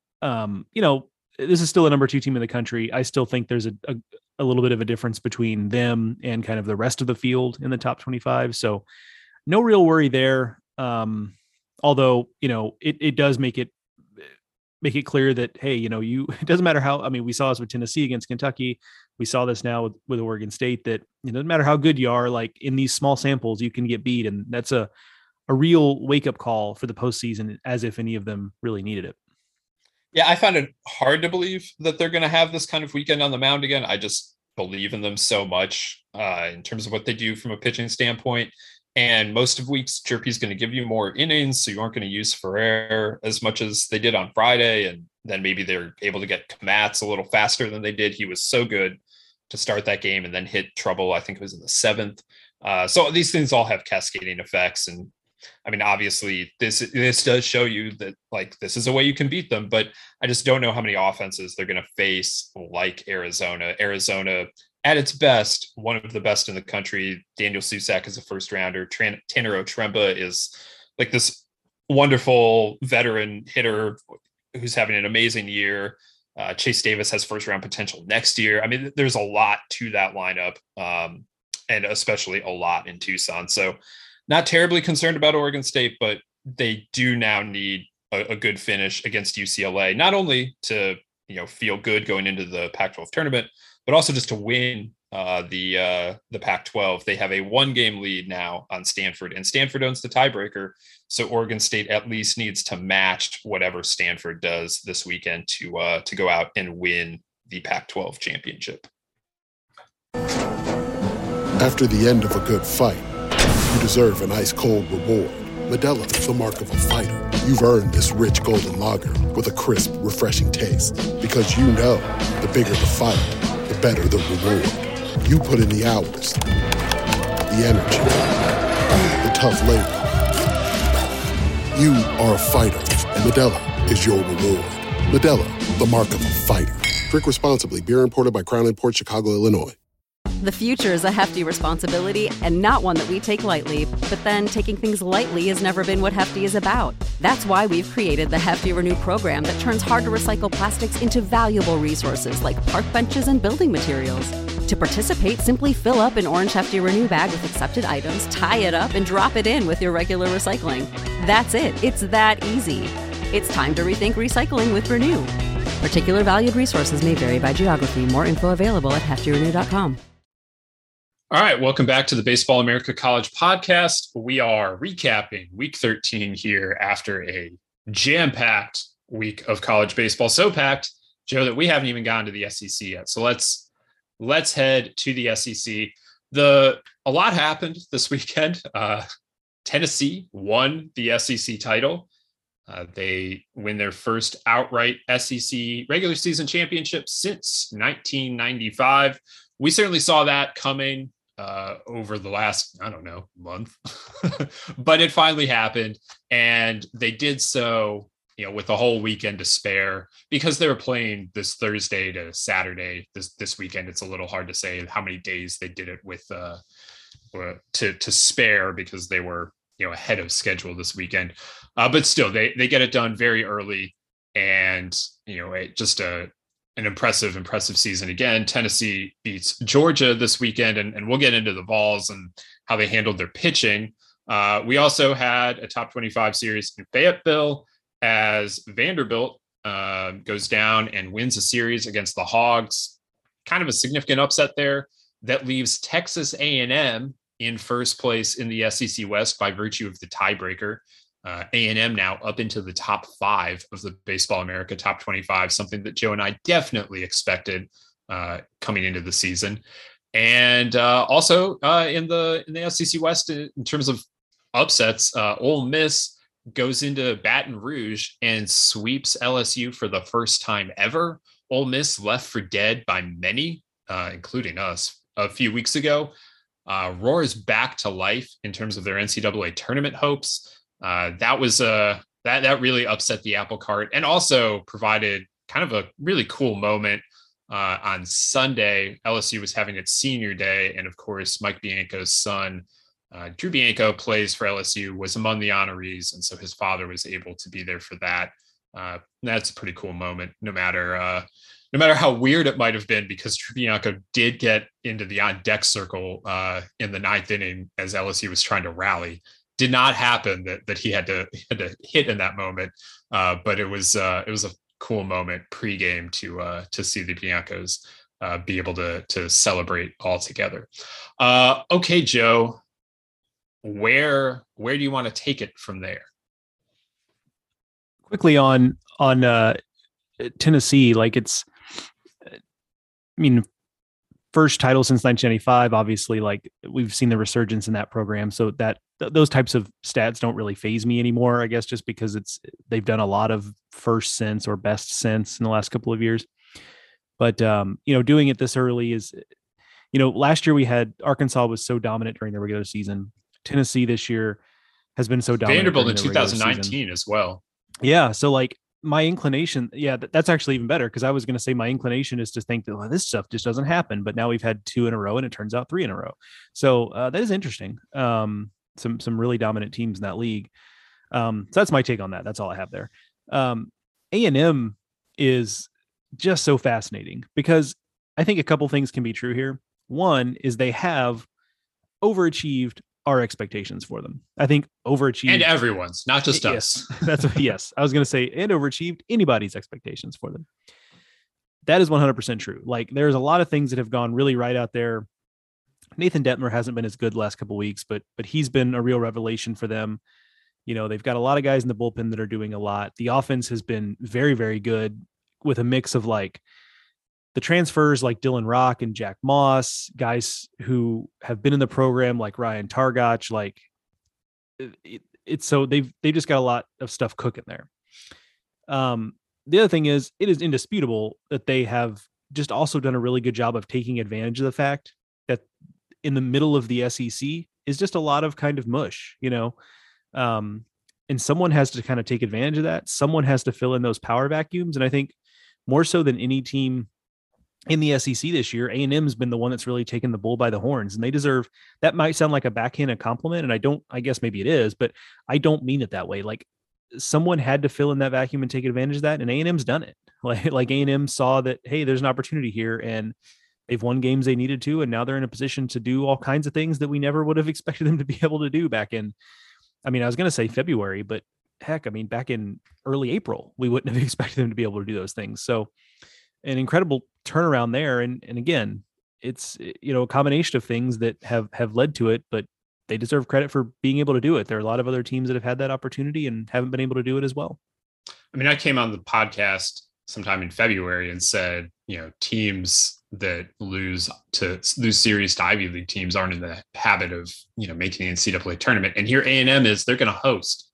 um, you know, this is still a number two team in the country. I still think there's a, a, a little bit of a difference between them and kind of the rest of the field in the top twenty-five. So no real worry there. Um, although, you know, it, it does make it, make it clear that, hey, you know, you, it doesn't matter how, I mean, we saw this with Tennessee against Kentucky. We saw this now with, with Oregon State, that it doesn't matter how good you are, like in these small samples, you can get beat. And that's a, a real wake up call for the postseason, as if any of them really needed it.
Yeah, I find it hard to believe that they're going to have this kind of weekend on the mound again. I just believe in them so much uh, in terms of what they do from a pitching standpoint. And most of weeks, Chirpy's going to give you more innings, so you aren't going to use Ferrer as much as they did on Friday. And then maybe they're able to get Kmatz a little faster than they did. He was so good to start that game and then hit trouble, I think it was in the seventh. Uh, so these things all have cascading effects. And I mean, obviously, this this does show you that, like, this is a way you can beat them. But I just don't know how many offenses they're going to face like Arizona. Arizona, at its best, one of the best in the country. Daniel Susac is a first rounder. Tran- Tanner Otremba is like this wonderful veteran hitter who's having an amazing year. Uh, Chase Davis has first round potential next year. I mean, there's a lot to that lineup, um, and especially a lot in Tucson. So not terribly concerned about Oregon State, but they do now need a, a good finish against U C L A, not only to, you know, feel good going into the Pac twelve tournament, but also just to win uh, the uh, the Pac twelve. They have a one game lead now on Stanford, and Stanford owns the tiebreaker. So Oregon State at least needs to match whatever Stanford does this weekend to uh, to go out and win the Pac twelve championship.
After the end of a good fight, you deserve an ice-cold reward. Modelo, the mark of a fighter. You've earned this rich golden lager with a crisp, refreshing taste. Because you know, the bigger the fight, the better the reward. You put in the hours, the energy, the tough labor. You are a fighter, and Modelo is your reward. Modelo, the mark of a fighter. Drink responsibly. Beer imported by Crown Imports, Chicago, Illinois.
The future is a hefty responsibility and not one that we take lightly. But then taking things lightly has never been what Hefty is about. That's why we've created the Hefty Renew program that turns hard-to-recycle plastics into valuable resources like park benches and building materials. To participate, simply fill up an orange Hefty Renew bag with accepted items, tie it up, and drop it in with your regular recycling. That's it. It's that easy. It's time to rethink recycling with Renew. Particular valued resources may vary by geography. More info available at hefty renew dot com.
All right, welcome back to the Baseball America College podcast. We are recapping week thirteen here after a jam-packed week of college baseball. So packed, Joe, that we haven't even gotten to the S E C yet. So let's let's head to the S E C. The a lot happened this weekend. Uh, Tennessee won the S E C title. Uh, they win their first outright S E C regular season championship since nineteen ninety-five. We certainly saw that coming uh, over the last, I don't know, month, but it finally happened. And they did so, you know, with a whole weekend to spare because they were playing this Thursday to Saturday. This, this weekend, it's a little hard to say how many days they did it with uh, to, to spare because they were, you know, ahead of schedule this weekend. Uh, but still, they, they get it done very early and, you know, it just a, an impressive, impressive season. Again, Tennessee beats Georgia this weekend, and, and we'll get into the Vols and how they handled their pitching. Uh, we also had a top twenty-five series in Fayetteville as Vanderbilt uh, goes down and wins a series against the Hogs. Kind of a significant upset there that leaves Texas A and M in first place in the S E C West by virtue of the tiebreaker. Uh, A and M now up into the top five of the Baseball America top twenty-five, something that Joe and I definitely expected uh, coming into the season. And uh, also uh, in the in the S E C West, in terms of upsets, uh, Ole Miss goes into Baton Rouge and sweeps L S U for the first time ever. Ole Miss left for dead by many, uh, including us, a few weeks ago. Uh, roars back to life in terms of their N C double A tournament hopes. Uh, that was uh, that that really upset the apple cart and also provided kind of a really cool moment uh, on Sunday. L S U was having its senior day, and of course, Mike Bianco's son, uh, Drew Bianco, plays for L S U, was among the honorees, and so his father was able to be there for that. Uh, that's a pretty cool moment, no matter uh, no matter how weird it might have been, because Drew Bianco did get into the on deck circle uh, in the ninth inning as L S U was trying to rally. Did not happen that that he had to he had to hit in that moment, uh, but it was uh, it was a cool moment pregame to uh, to see the Biancos uh, be able to to celebrate all together. Uh, okay, Joe, where where do you want to take it from there?
Quickly on on uh, Tennessee, like it's, I mean, first title since nineteen ninety-five. Obviously, like we've seen the resurgence in that program, so that th- those types of stats don't really faze me anymore. I guess just because it's they've done a lot of first since or best since in the last couple of years. But um, you know, doing it this early is, you know, last year we had Arkansas was so dominant during the regular season. Tennessee this year has been so dominant.
Vanderbilt in two thousand nineteen as well.
Yeah, so like my inclination, yeah, th- that's actually even better because I was going to say my inclination is to think that well, this stuff just doesn't happen, but now we've had two in a row and it turns out three in a row. So uh, that is interesting. Um, some some really dominant teams in that league. Um, so that's my take on that. That's all I have there. Um, A and M is just so fascinating because I think a couple things can be true here. One is they have overachieved our expectations for them. I think overachieved
and everyone's, not just
yes,
us.
That's what, yes. I was going to say, and overachieved anybody's expectations for them. that is one hundred percent true. Like there's a lot of things that have gone really right out there. Nathan Detmer hasn't been as good the last couple of weeks, but but he's been a real revelation for them. You know, they've got a lot of guys in the bullpen that are doing a lot. The offense has been very, very good with a mix of like the transfers like Dylan Rock and Jack Moss, guys who have been in the program like Ryan Targach. Like it, it's so they've they've just got a lot of stuff cooking there. Um, the other thing is it is indisputable that they have just also done a really good job of taking advantage of the fact that in the middle of the S E C is just a lot of kind of mush, you know, um, and someone has to kind of take advantage of that. Someone has to fill in those power vacuums. And I think more so than any team in the S E C this year, A and M has been the one that's really taken the bull by the horns, and they deserve, that might sound like a backhanded compliment. And I don't, I guess maybe it is, but I don't mean it that way. Like someone had to fill in that vacuum and take advantage of that. And A and M's done it. Like, like A and M saw that, hey, there's an opportunity here, and they've won games they needed to, and now they're in a position to do all kinds of things that we never would have expected them to be able to do back in, I mean, I was going to say February, but heck, I mean, back in early April, we wouldn't have expected them to be able to do those things. So an incredible turnaround there. And, and again, it's, you know, a combination of things that have, have led to it, but they deserve credit for being able to do it. There are a lot of other teams that have had that opportunity and haven't been able to do it as well.
I mean, I came on the podcast sometime in February and said, you know, teams that lose to lose series to Ivy League teams aren't in the habit of, you know, making the N C double A tournament. And here A and M is, they're going to host.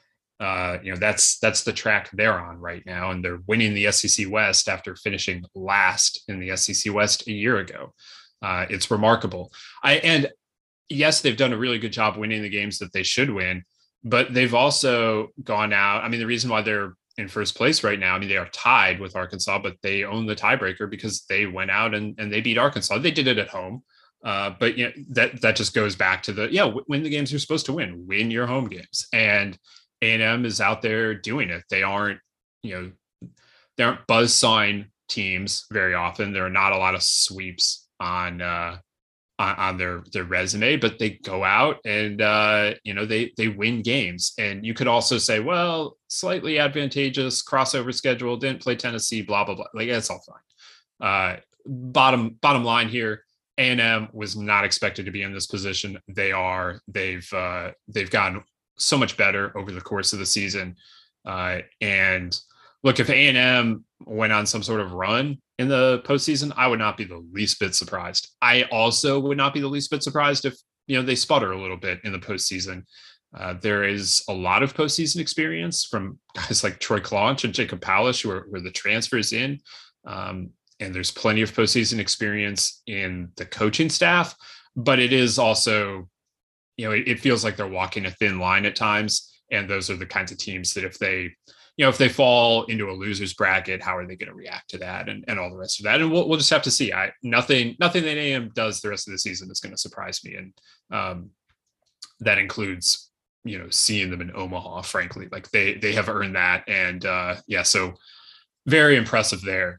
Uh, you know, that's that's the track they're on right now, and they're winning the S E C West after finishing last in the S E C West a year ago. Uh, it's remarkable. I and yes, they've done a really good job winning the games that they should win, but they've also gone out. I mean, the reason why they're in first place right now, I mean, they are tied with Arkansas, but they own the tiebreaker because they went out and, and they beat Arkansas. They did it at home. Uh, but you know, that, that just goes back to the, yeah, win the games you're supposed to win, win your home games. And A and M is out there doing it. They aren't, you know, they aren't buzzsawing teams very often. There are not a lot of sweeps on, uh, on, on their, their resume, but they go out and, uh, you know, they, they win games. And you could also say, well, slightly advantageous crossover schedule, didn't play Tennessee, blah, blah, blah. Like, that's all fine. Uh, bottom, bottom line here, A and M was not expected to be in this position. They are, they've, uh, they've gotten so much better over the course of the season. Uh, and look, if A and M went on some sort of run in the postseason, I would not be the least bit surprised. I also would not be the least bit surprised if, you know, they sputter a little bit in the postseason. Uh, there is a lot of postseason experience from guys like Troy Claunch and Jacob Palish, who are, who are the transfers in. Um, and there's plenty of postseason experience in the coaching staff, but it is also, you know, it, it feels like they're walking a thin line at times. And those are the kinds of teams that if they, you know, if they fall into a loser's bracket, how are they going to react to that and, and all the rest of that? And we'll, we'll just have to see. I, nothing, nothing that A and M does the rest of the season is going to surprise me. And um, that includes, you know, seeing them in Omaha, frankly, like they, they have earned that. And uh, yeah, so very impressive there.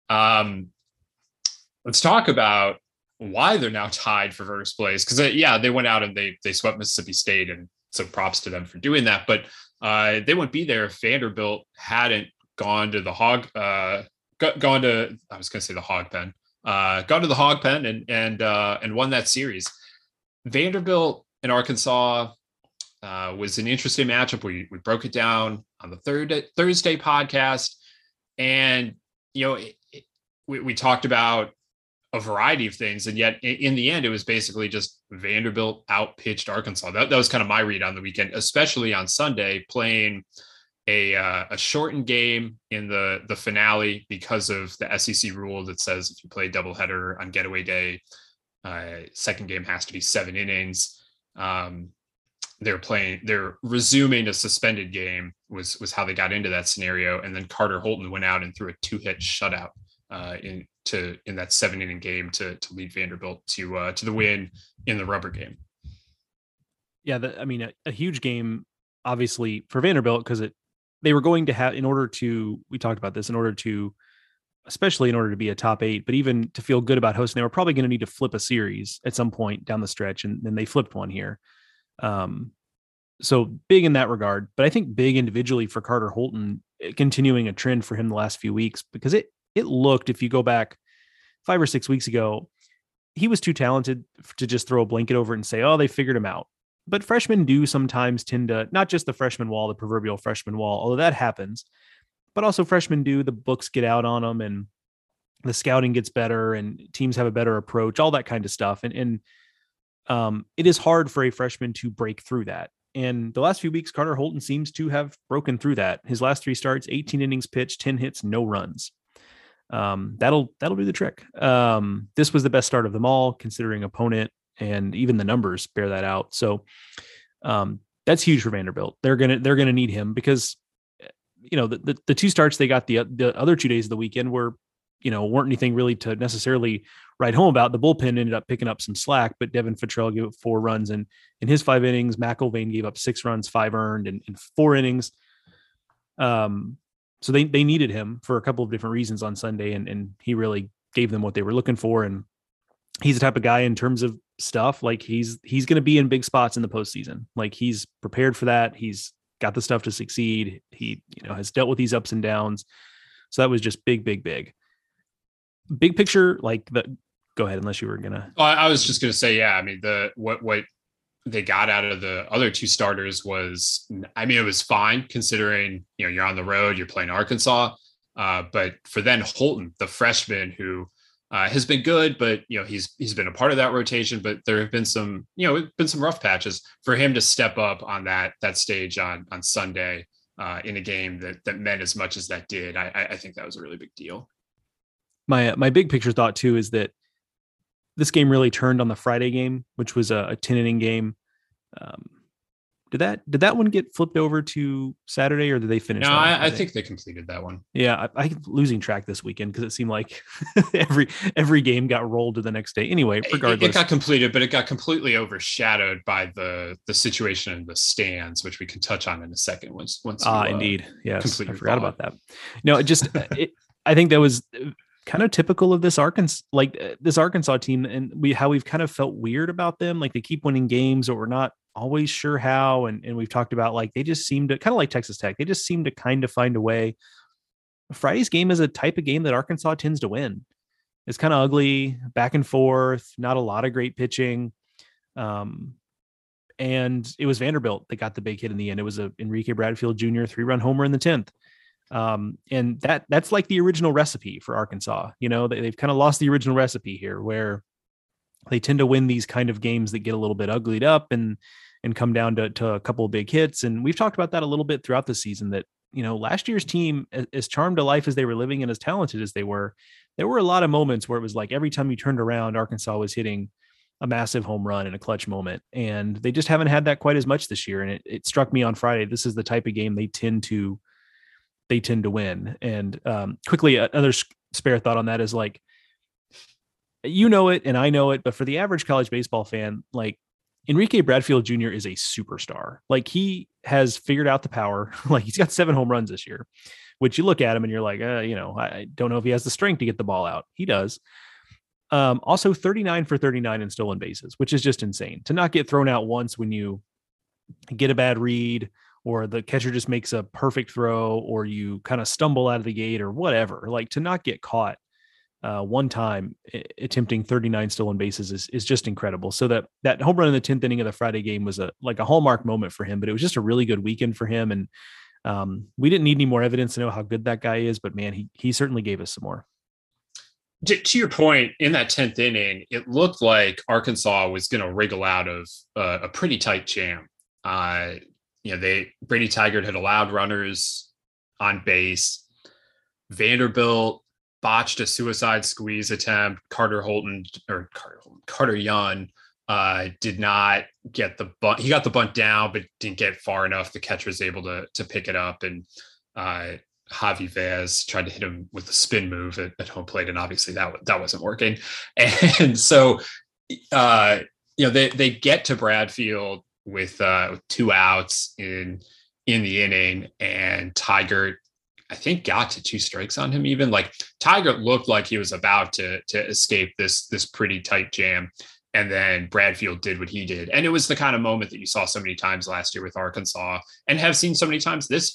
Um, let's talk about why they're now tied for first place. Cause uh, yeah, they went out and they, they swept Mississippi State, and so props to them for doing that. But uh, they wouldn't be there if Vanderbilt hadn't gone to the hog, uh, go, gone to, I was going to say the hog pen, uh, gone to the hog pen and, and, uh, and won that series. Vanderbilt and Arkansas uh, was an interesting matchup. We, we broke it down on the third Thursday podcast. And, you know, it, it, we, we talked about a variety of things. And yet in, in the end, it was basically just Vanderbilt outpitched Arkansas. That, that was kind of my read on the weekend, especially on Sunday, playing a, uh, a shortened game in the, the finale because of the S E C rule that says if you play doubleheader on getaway day, uh, second game has to be seven innings. Um, they're playing, they're resuming a suspended game was, was how they got into that scenario. And then Carter Holton went out and threw a two hit shutout uh, in, to, in that seven inning game to, to lead Vanderbilt to, uh, to the win in the rubber game.
Yeah. The, I mean, a, a huge game, obviously for Vanderbilt, because it, they were going to have, in order to, we talked about this, in order to, especially in order to be a top eight, but even to feel good about hosting, they were probably going to need to flip a series at some point down the stretch. And then they flipped one here. Um, so big in that regard, but I think big individually for Carter Holton, continuing a trend for him the last few weeks, because it, it looked, if you go back five or six weeks ago, he was too talented to just throw a blanket over it and say, oh, they figured him out. But freshmen do sometimes tend to, not just the freshman wall, the proverbial freshman wall, although that happens, but also freshmen do, the books get out on them and the scouting gets better and teams have a better approach, all that kind of stuff. And, and um, it is hard for a freshman to break through that. And the last few weeks, Carter Holton seems to have broken through that. His last three starts, eighteen innings pitched, ten hits, no runs. Um, that'll, that'll do the trick. Um, this was the best start of them all, considering opponent, and even the numbers bear that out. So um, that's huge for Vanderbilt. They're going to, they're going to need him because, you know, the, the, the two starts they got the, the other two days of the weekend were, you know, weren't anything really to necessarily write home about. The bullpen ended up picking up some slack, but Devin Futrell gave up four runs, and in his five innings, McIlvain gave up six runs, five earned in, in four innings. Um, so they, they needed him for a couple of different reasons on Sunday, and, and he really gave them what they were looking for. And he's the type of guy in terms of stuff, like he's, he's going to be in big spots in the postseason. Like he's prepared for that. He's got the stuff to succeed. He, you know, has dealt with these ups and downs. So that was just big, big, big. Big picture, like the go ahead, unless you were gonna.
Oh, I was just gonna say, yeah. I mean, the what what they got out of the other two starters was, I mean, it was fine considering, you know, you're on the road, you're playing Arkansas. Uh, but for then Holton, the freshman who uh, has been good, but you know, he's he's been a part of that rotation. But there have been some, you know, been some rough patches for him to step up on that that stage on on Sunday uh, in a game that that meant as much as that did. I I think that was a really big deal.
My my big picture thought too is that this game really turned on the Friday game, which was a, a ten inning game. Um, did that did that one get flipped over to Saturday, or did they finish?
No, I, I think they completed that one.
Yeah, I, I'm losing track this weekend because it seemed like every every game got rolled to the next day. Anyway, regardless,
it, it got completed, but it got completely overshadowed by the the situation in the stands, which we can touch on in a second. Once once
ah, uh, indeed, yes, I forgot about that. No, it just it, I think that was kind of typical of this Arkansas, like uh, this Arkansas team, and we how we've kind of felt weird about them. Like they keep winning games, or we're not always sure how. And and we've talked about like they just seem to kind of like Texas Tech. They just seem to kind of find a way. Friday's game is a type of game that Arkansas tends to win. It's kind of ugly, back and forth, not a lot of great pitching. Um, and it was Vanderbilt that got the big hit in the end. It was a Enrique Bradfield Junior three-run homer in the tenth. Um, and that that's like the original recipe for Arkansas. You know, they, they've kind of lost the original recipe here, where they tend to win these kind of games that get a little bit uglied up and and come down to, to a couple of big hits. And we've talked about that a little bit throughout the season, that, you know, last year's team, as, as charmed a life as they were living and as talented as they were, there were a lot of moments where it was like every time you turned around, Arkansas was hitting a massive home run in a clutch moment. And they just haven't had that quite as much this year. And it, it struck me on Friday, this is the type of game they tend to, they tend to win. And um, quickly, another spare thought on that is like, you know it, and I know it, but for the average college baseball fan, like Enrique Bradfield Junior is a superstar. Like he has figured out the power. Like he's got seven home runs this year, which you look at him and you're like, uh, you know, I don't know if he has the strength to get the ball out. He does. Um, also thirty-nine for thirty-nine in stolen bases, which is just insane to not get thrown out once when you get a bad read, or the catcher just makes a perfect throw, or you kind of stumble out of the gate or whatever. Like to not get caught uh, one time attempting thirty-nine stolen bases is, is just incredible. So that, that home run in the tenth inning of the Friday game was a, like a hallmark moment for him, but it was just a really good weekend for him. And um, we didn't need any more evidence to know how good that guy is, but man, he, he certainly gave us some more.
To, to your point, in that tenth inning, it looked like Arkansas was going to wriggle out of uh, a pretty tight jam. Uh, you know, they Brady Tygart had allowed runners on base. Vanderbilt botched a suicide squeeze attempt. Carter Holton or Carter, Carter Young uh, did not get the bunt. He got the bunt down, but didn't get far enough. The catcher was able to to pick it up, and uh, Javi Vaz tried to hit him with the spin move at, at home plate, and obviously that that wasn't working. And so, uh, you know, they they get to Bradfield with uh, with two outs in in the inning, and Tygart, I think, got to two strikes on him. Even like Tygart looked like he was about to to escape this this pretty tight jam, and then Bradfield did what he did, and it was the kind of moment that you saw so many times last year with Arkansas, and have seen so many times this year.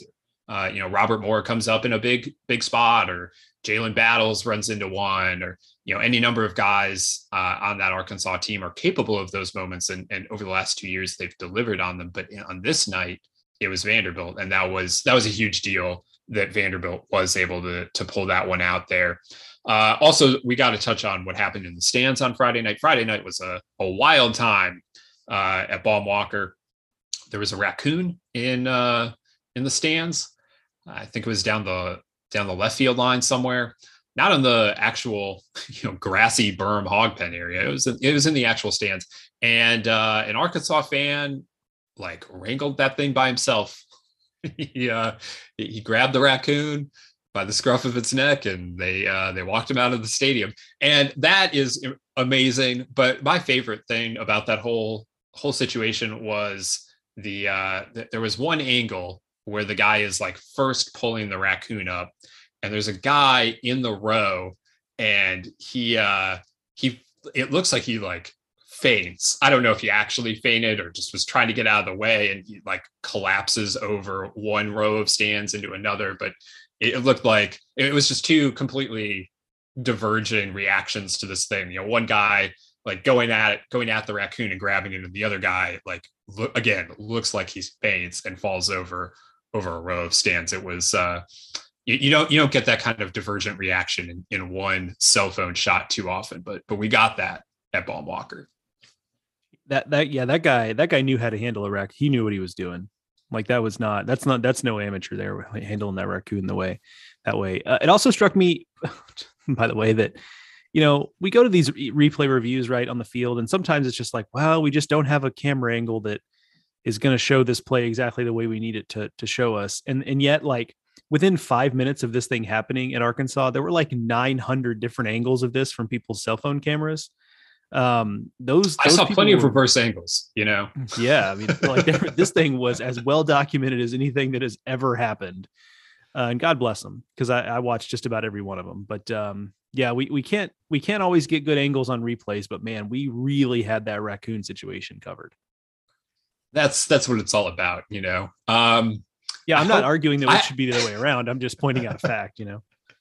Uh, you know, Robert Moore comes up in a big, big spot, or Jalen Battles runs into one, or, you know, any number of guys uh, on that Arkansas team are capable of those moments. And, and over the last two years, they've delivered on them. But on this night, it was Vanderbilt. And that was, that was a huge deal that Vanderbilt was able to, to pull that one out there. Uh, also, we got to touch on what happened in the stands on Friday night. Friday night was a, a wild time uh, at Baum-Walker. There was a raccoon in uh, in the stands. I think it was down the down the left field line somewhere, not on the actual, you know, grassy berm hog pen area. It was it was in the actual stands, and uh, an Arkansas fan like wrangled that thing by himself. he uh, he grabbed the raccoon by the scruff of its neck, and they uh, they walked him out of the stadium, and that is amazing. But my favorite thing about that whole whole situation was the uh, th- there was one angle where the guy is like first pulling the raccoon up, and there's a guy in the row, and he uh, he it looks like he like faints. I don't know if he actually fainted or just was trying to get out of the way, and he like collapses over one row of stands into another, but it looked like it was just two completely diverging reactions to this thing. You know, one guy like going at it, going at the raccoon and grabbing it, and the other guy, like, look, again, looks like he faints and falls over over a row of stands. It was uh, you, you don't you don't get that kind of divergent reaction in, in one cell phone shot too often, but but we got that at Baum-Walker.
That that yeah, that guy that guy knew how to handle a rack. He knew what he was doing. Like that was not, that's not, that's no amateur there handling that raccoon the way, that way. Uh, it also struck me, by the way, that, you know, we go to these replay reviews right on the field, and sometimes it's just like, well, we just don't have a camera angle that is going to show this play exactly the way we need it to, to show us. And, and yet like within five minutes of this thing happening at Arkansas, there were like nine hundred different angles of this from people's cell phone cameras. Um, those, those
I saw plenty
were,
of reverse angles, you know?
Yeah. I mean, like this thing was as well documented as anything that has ever happened. Uh, and God bless them, because I, I watched just about every one of them. But um, yeah, we, we can't, we can't always get good angles on replays, but man, we really had that raccoon situation covered.
That's, that's what it's all about, you know? Um,
yeah, I'm
I
not
hope,
arguing that it
I,
should be the other way around. I'm just pointing out a fact, you know?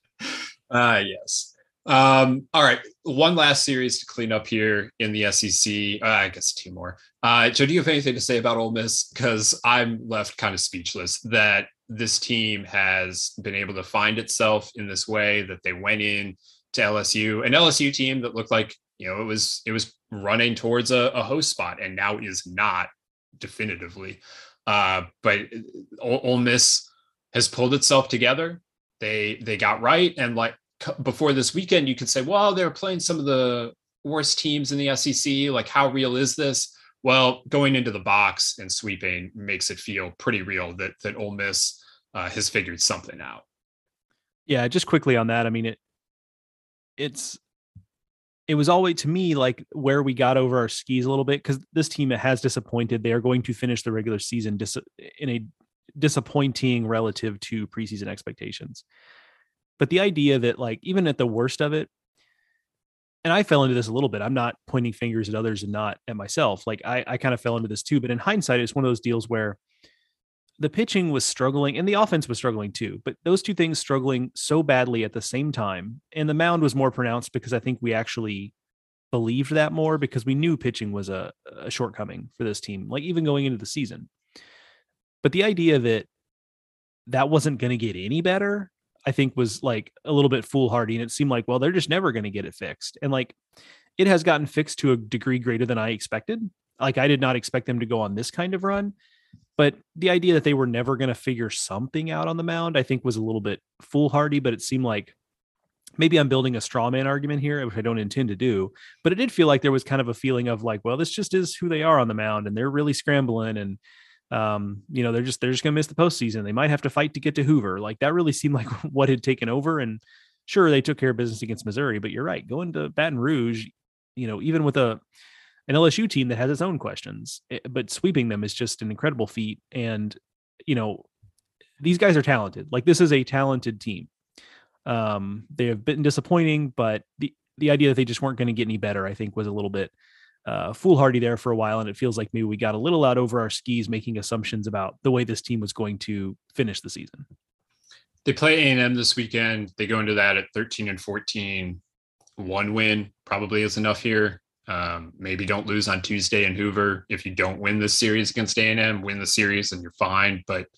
Uh, yes. Um, all right. One last series to clean up here in the S E C. Uh, I guess two more. Uh, Joe, do you have anything to say about Ole Miss? Because I'm left kind of speechless that this team has been able to find itself in this way, that they went in to L S U, an L S U team that looked like, you know, it was, it was running towards a, a host spot, and now is not definitively. Uh, but Ole, Ole Miss has pulled itself together. They, they got right. And like, before this weekend, you could say, well, they're playing some of the worst teams in the S E C. Like, how real is this? Well, going into the box and sweeping makes it feel pretty real that that Ole Miss uh, has figured something out.
Yeah, just quickly on that. I mean, it it's it was always, to me, like where we got over our skis a little bit, because this team has disappointed. They are going to finish the regular season dis- in a disappointing relative to preseason expectations. But the idea that, like, even at the worst of it, and I fell into this a little bit, I'm not pointing fingers at others and not at myself. Like I, I kind of fell into this too, but in hindsight, it's one of those deals where the pitching was struggling and the offense was struggling too, but those two things struggling so badly at the same time. And the mound was more pronounced because I think we actually believed that more, because we knew pitching was a, a shortcoming for this team, like even going into the season. But the idea that that wasn't going to get any better, I think was like a little bit foolhardy. And it seemed like, well, they're just never going to get it fixed. And like, it has gotten fixed to a degree greater than I expected. Like, I did not expect them to go on this kind of run, but the idea that they were never going to figure something out on the mound, I think was a little bit foolhardy. But it seemed like maybe I'm building a straw man argument here, which I don't intend to do, but it did feel like there was kind of a feeling of like, well, this just is who they are on the mound, and they're really scrambling, and um, you know, they're just, they're just going to miss the postseason. They might have to fight to get to Hoover. Like, that really seemed like what had taken over. And sure, they took care of business against Missouri, but you're right. Going to Baton Rouge, you know, even with a, an L S U team that has its own questions, but sweeping them is just an incredible feat. And, you know, these guys are talented. Like, this is a talented team. Um, they have been disappointing, but the, the idea that they just weren't going to get any better, I think, was a little bit uh, foolhardy there for a while. And it feels like maybe we got a little out over our skis, making assumptions about the way this team was going to finish the season.
They play A and M this weekend. They go into that at thirteen and fourteen. One win probably is enough here. Um, maybe don't lose on Tuesday in Hoover. If you don't win this series against A and M, win the series and you're fine. But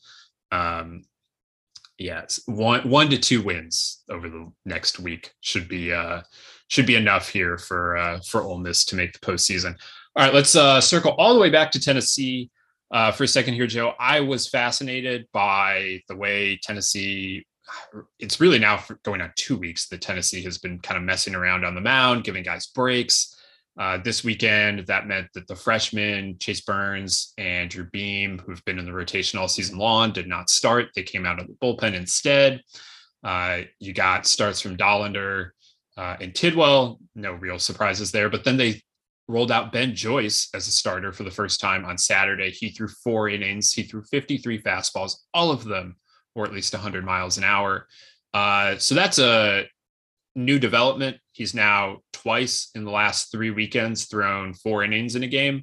um, yeah, one one to two wins over the next week should be uh, should be enough here for uh, for Ole Miss to make the postseason. All right, let's uh, circle all the way back to Tennessee uh, for a second here, Joe. I was fascinated by the way Tennessee. It's really now going on two weeks that Tennessee has been kind of messing around on the mound, giving guys breaks. Uh, this weekend, that meant that the freshmen, Chase Burns and Drew Beam, who've been in the rotation all season long, did not start. They came out of the bullpen instead. Uh, you got starts from Dollander uh, and Tidwell. No real surprises there. But then they rolled out Ben Joyce as a starter for the first time on Saturday. He threw four innings. He threw fifty-three fastballs, all of them or at least one hundred miles an hour. Uh, so that's a new development. He's now twice in the last three weekends thrown four innings in a game.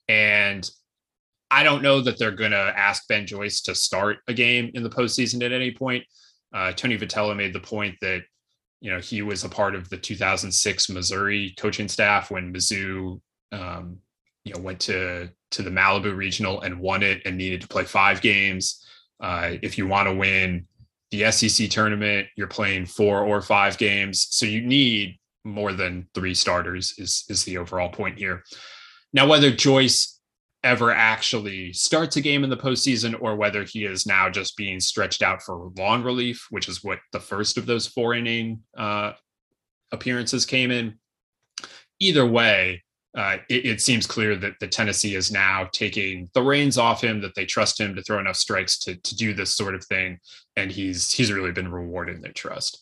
And I don't know that they're going to ask Ben Joyce to start a game in the postseason at any point. Uh, Tony Vitello made the point that, you know, he was a part of the two thousand six Missouri coaching staff when Mizzou, um, you know, went to, to the Malibu Regional and won it and needed to play five games. Uh, if you want to win the S E C tournament, you're playing four or five games. So you need more than three starters is, is the overall point here. Now, whether Joyce ever actually starts a game in the postseason or whether he is now just being stretched out for long relief, which is what the first of those four inning uh, appearances came in. Either way, Uh, it, it seems clear that the Tennessee is now taking the reins off him, that they trust him to throw enough strikes to to do this sort of thing. And he's he's really been rewarded their trust.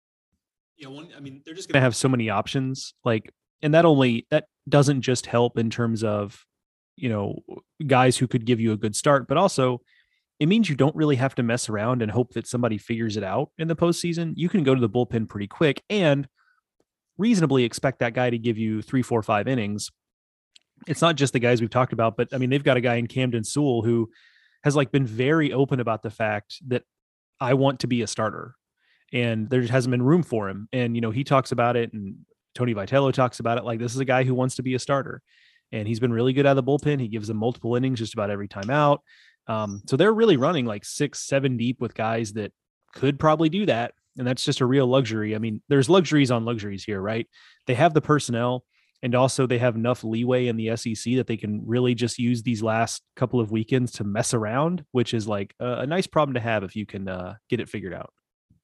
Yeah, one, I mean, they're just going to have so many options. Like, and that only, that doesn't just help in terms of, you know, guys who could give you a good start, but also it means you don't really have to mess around and hope that somebody figures it out in the postseason. You can go to the bullpen pretty quick and reasonably expect that guy to give you three, four, five innings. It's not just the guys we've talked about, but I mean, they've got a guy in Camden Sewell who has like been very open about the fact that I want to be a starter and there just hasn't been room for him. And, you know, he talks about it and Tony Vitello talks about it. Like, this is a guy who wants to be a starter and he's been really good out of the bullpen. He gives them multiple innings just about every time out. Um, so they're really running like six, seven deep with guys that could probably do that. And that's just a real luxury. I mean, there's luxuries on luxuries here, right? They have the personnel and also they have enough leeway in the S E C that they can really just use these last couple of weekends to mess around, which is like a, a nice problem to have if you can uh, get it figured out.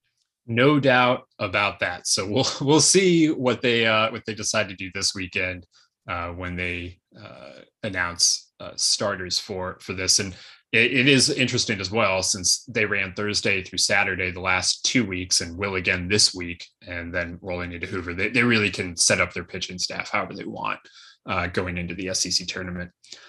No doubt about that. So we'll we'll see what they uh, what they decide to do this weekend uh, when they uh, announce uh, starters for for this. And it, it is interesting as well, since they ran Thursday through Saturday the last two weeks and will again this week, and then rolling into Hoover. They, they really can set up their pitching staff however they want uh, going into the S E C tournament.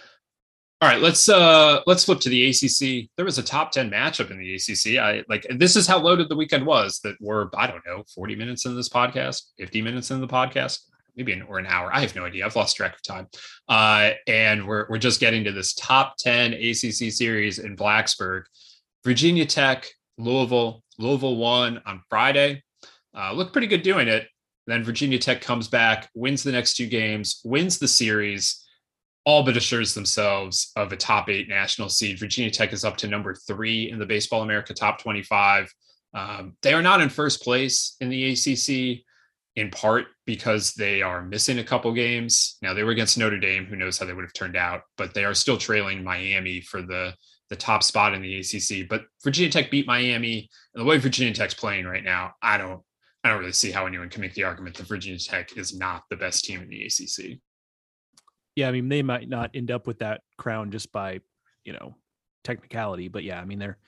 All right, let's uh, let's flip to the A C C. There was a top ten matchup in the A C C. I like this is how loaded the weekend was. That we're I don't know forty minutes into this podcast, fifty minutes into the podcast. Maybe an or an hour. I have no idea. I've lost track of time. Uh, and we're we're just getting to this top ten A C C series in Blacksburg. Virginia Tech, Louisville. Louisville won on Friday. Uh, looked pretty good doing it. Then Virginia Tech comes back, wins the next two games, wins the series, all but assures themselves of a top eight national seed. Virginia Tech is up to number three in the Baseball America top twenty-five. Um, they are not in first place in the A C C, in part because they are missing a couple games. Now, they were against Notre Dame. Who knows how they would have turned out, but they are still trailing Miami for the, the top spot in the A C C. But Virginia Tech beat Miami, and the way Virginia Tech's playing right now, I don't, I don't really see how anyone can make the argument that Virginia Tech is not the best team in the A C C.
Yeah, I mean, they might not end up with that crown just by, you know, technicality, but yeah, I mean, they're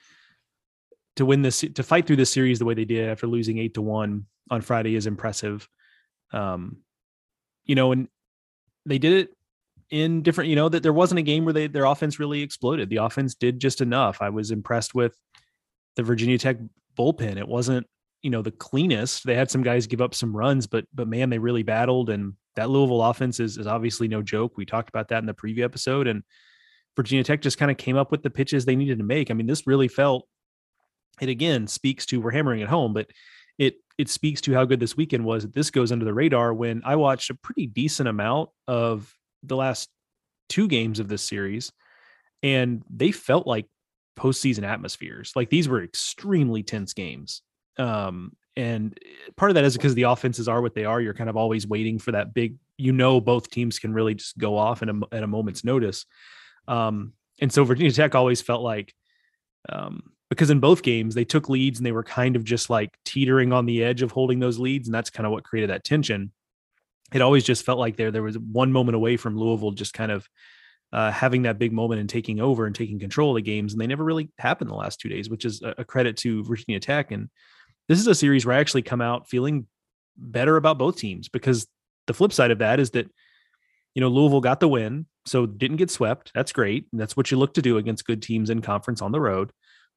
to win this, to fight through this series the way they did after losing eight to one on Friday is impressive. Um, you know, and they did it in different, you know, that there wasn't a game where they, their offense really exploded. The offense did just enough. I was impressed with the Virginia Tech bullpen. It wasn't, you know, the cleanest. They had some guys give up some runs, but, but man, they really battled. And that Louisville offense is, is obviously no joke. We talked about that in the preview episode, and Virginia Tech just kind of came up with the pitches they needed to make. I mean, this really felt, it again speaks to, we're hammering it home, but it, it speaks to how good this weekend was. That this goes under the radar when I watched a pretty decent amount of the last two games of this series, and they felt like postseason atmospheres. Like, these were extremely tense games. Um, and part of that is because the offenses are what they are. You're kind of always waiting for that big, you know, both teams can really just go off in a, at a moment's notice. Um, and so Virginia Tech always felt like, um, because in both games they took leads and they were kind of just like teetering on the edge of holding those leads. And that's kind of what created that tension. It always just felt like there, there was one moment away from Louisville just kind of uh, having that big moment and taking over and taking control of the games. And they never really happened the last two days, which is a, a credit to Virginia Tech. And this is a series where I actually come out feeling better about both teams, because the flip side of that is that, you know, Louisville got the win, so didn't get swept. That's great. And that's what you look to do against good teams in conference on the road.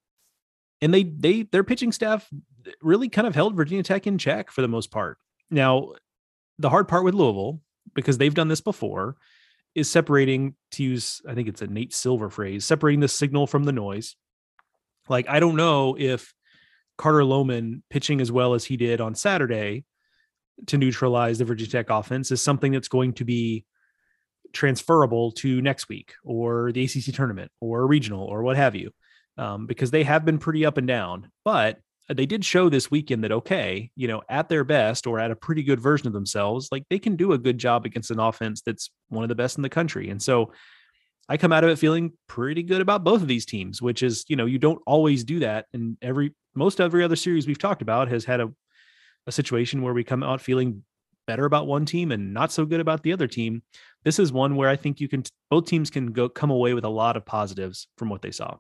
And they, they, their pitching staff really kind of held Virginia Tech in check for the most part. Now, the hard part with Louisville, because they've done this before, is separating, to use, I think it's a Nate Silver phrase, separating the signal from the noise. Like, I don't know if Carter Lohman pitching as well as he did on Saturday to neutralize the Virginia Tech offense is something that's going to be transferable to next week or the A C C tournament or a regional or what have you, um, because they have been pretty up and down. But they did show this weekend that, okay, you know, at their best or at a pretty good version of themselves, like they can do a good job against an offense that's one of the best in the country. And so I come out of it feeling pretty good about both of these teams, which is, you know, you don't always do that. And every, most every other series we've talked about has had a, a situation where we come out feeling better about one team and not so good about the other team. This is one where I think you can, both teams can go come away with a lot of positives from what they saw.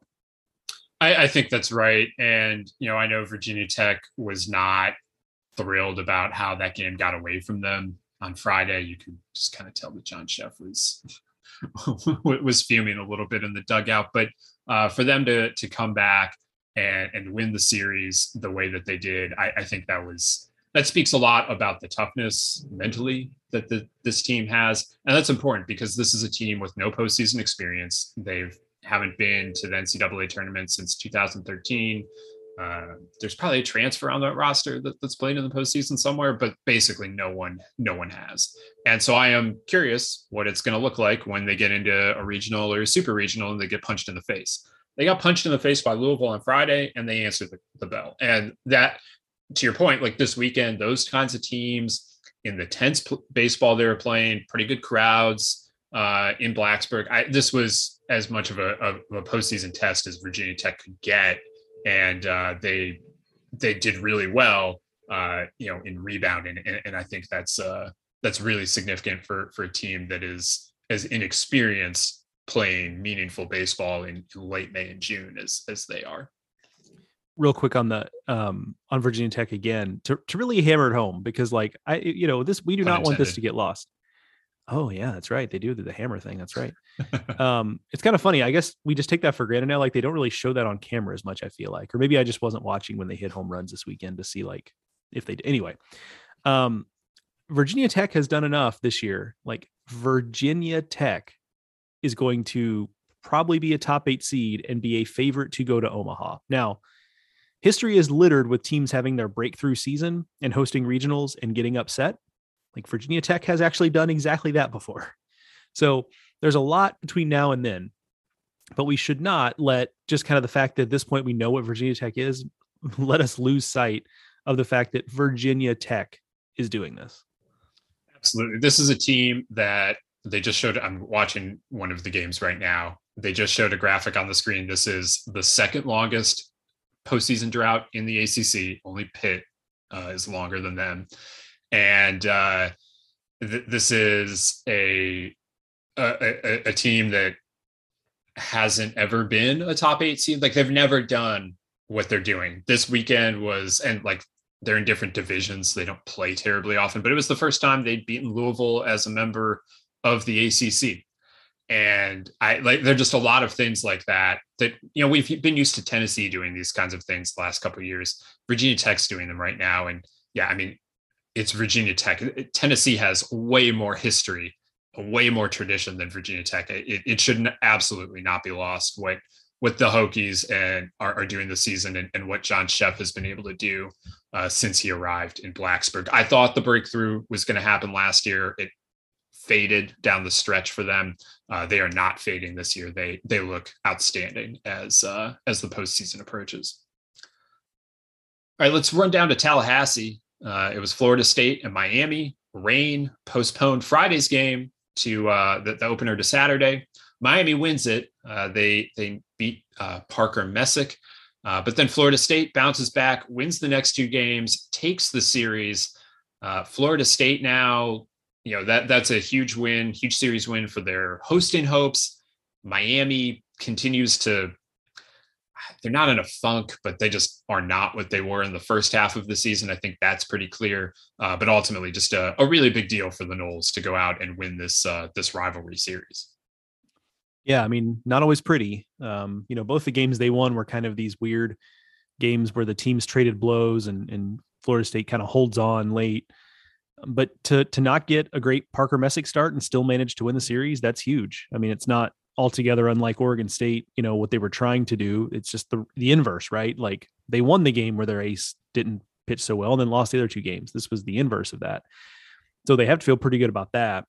I, I think that's right. And, you know, I know Virginia Tech was not thrilled about how that game got away from them on Friday. You could just kind of tell that John Sheff was, was fuming a little bit in the dugout, but uh, for them to, to come back and, and win the series the way that they did, I, I think that was, that speaks a lot about the toughness mentally that the, this team has. And that's important because this is a team with no postseason experience. They've haven't been to the N C double A tournament since two thousand thirteen. Uh, there's probably a transfer on that roster that, that's played in the postseason somewhere, but basically no one, no one has. And so I am curious what it's going to look like when they get into a regional or a super regional and they get punched in the face. They got punched in the face by Louisville on Friday and they answered the, the bell. And that, to your point, like this weekend, those kinds of teams in the tense p- baseball they were playing, pretty good crowds uh, in Blacksburg. I, this was as much of a, of a postseason test as Virginia Tech could get. And uh, they, they did really well, uh, you know, in rebounding. And, and I think that's, uh, that's really significant for, for a team that is as inexperienced playing meaningful baseball in, in late May and June as, as they are.
Real quick on the, um, on Virginia Tech again, to, to really hammer it home, because like, I, you know, this, we do not want this to get lost. Oh yeah, that's right. They do the hammer thing. That's right. um, it's kind of funny. I guess we just take that for granted now. Like they don't really show that on camera as much, I feel like, or maybe I just wasn't watching when they hit home runs this weekend to see like if they, anyway, um, Virginia Tech has done enough this year. Like Virginia Tech is going to probably be a top eight seed and be a favorite to go to Omaha. Now, history is littered with teams having their breakthrough season and hosting regionals and getting upset. Like Virginia Tech has actually done exactly that before. So there's a lot between now and then, but we should not let just kind of the fact that at this point we know what Virginia Tech is, let us lose sight of the fact that Virginia Tech is doing this.
Absolutely. This is a team that they just showed. I'm watching one of the games right now. They just showed a graphic on the screen. This is the second longest postseason drought in the A C C. Only Pitt uh, is longer than them. And uh, th- this is a, a a team that hasn't ever been a top eight seed. Like they've never done what they're doing. This weekend was, and like they're in different divisions. So they don't play terribly often, but it was the first time they'd beaten Louisville as a member of the A C C. And I like, there are just a lot of things like that, that, you know, we've been used to Tennessee doing these kinds of things the last couple of years. Virginia Tech's doing them right now. And yeah, I mean, it's Virginia Tech. Tennessee has way more history, way more tradition than Virginia Tech. It, it should absolutely not be lost what what the Hokies and are, are doing this season, and, and what John Sheff has been able to do uh, since he arrived in Blacksburg. I thought the breakthrough was going to happen last year. It faded down the stretch for them. Uh, they are not fading this year. They they look outstanding as uh, as the postseason approaches. All right, let's run down to Tallahassee. Uh, it was Florida State and Miami. Rain postponed Friday's game to uh, the, the opener to Saturday. Miami wins it. Uh, they they beat uh, Parker Messick, uh, but then Florida State bounces back, wins the next two games, takes the series. Uh, Florida State now, you know, that that's a huge win, huge series win for their hosting hopes. Miami continues to, they're not in a funk, but they just are not what they were in the first half of the season. I think that's pretty clear, uh, but ultimately just a, a really big deal for the Noles to go out and win this uh, this rivalry series.
Yeah, I mean, not always pretty. Um, you know, both the games they won were kind of these weird games where the teams traded blows, and, and Florida State kind of holds on late. But to to not get a great Parker Messick start and still manage to win the series, that's huge. I mean, it's not altogether unlike Oregon State, you know, what they were trying to do. It's just the the inverse, right? Like they won the game where their ace didn't pitch so well and then lost the other two games. This was the inverse of that. So they have to feel pretty good about that.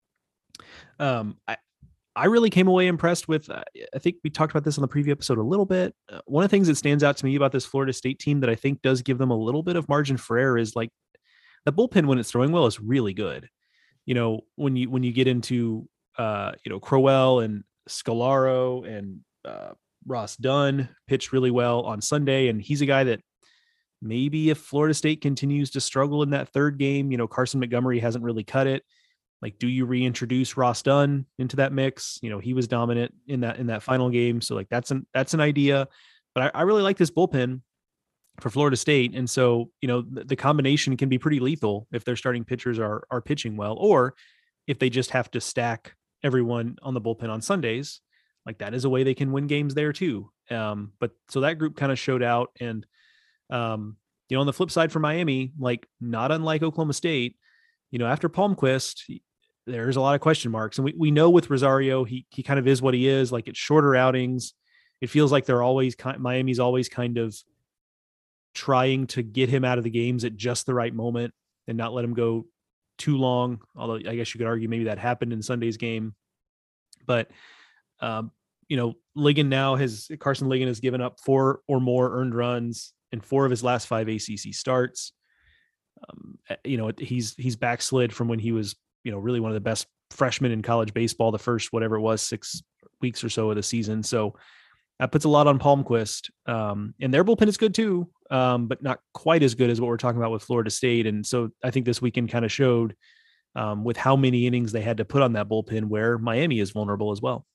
Um, I, I really came away impressed with, uh, I think we talked about this on the preview episode a little bit. Uh, one of the things that stands out to me about this Florida State team that I think does give them a little bit of margin for error is like the bullpen when it's throwing well is really good. You know, when you, when you get into, uh, you know, Crowell and Scalaro and uh, Ross Dunn pitched really well on Sunday. And he's a guy that maybe if Florida State continues to struggle in that third game, you know, Carson Montgomery hasn't really cut it. Like, do you reintroduce Ross Dunn into that mix? You know, he was dominant in that, in that final game. So like, that's an, that's an idea, but I, I really like this bullpen for Florida State. And so, you know, the, the combination can be pretty lethal if their starting pitchers are, are pitching well, or if they just have to stack everyone on the bullpen on Sundays, like that is a way they can win games there too. Um, but so that group kind of showed out. And, um, you know, on the flip side for Miami, like not unlike Oklahoma State, you know, after Palmquist, there's a lot of question marks. And we, we know with Rosario, he he kind of is what he is. Like it's shorter outings. It feels like they're always kind Miami's always kind of trying to get him out of the games at just the right moment and not let him go too long. Although I guess you could argue maybe that happened in Sunday's game. But, um, you know, Ligon now has Carson Ligon has given up four or more earned runs in four of his last five A C C starts. Um, you know, he's he's backslid from when he was, you know, really one of the best freshmen in college baseball, the first, whatever it was, six weeks or so of the season. So that puts a lot on Palmquist. Um, and their bullpen is good too, um, but not quite as good as what we're talking about with Florida State. And so I think this weekend kind of showed um, with how many innings they had to put on that bullpen where Miami is vulnerable as well.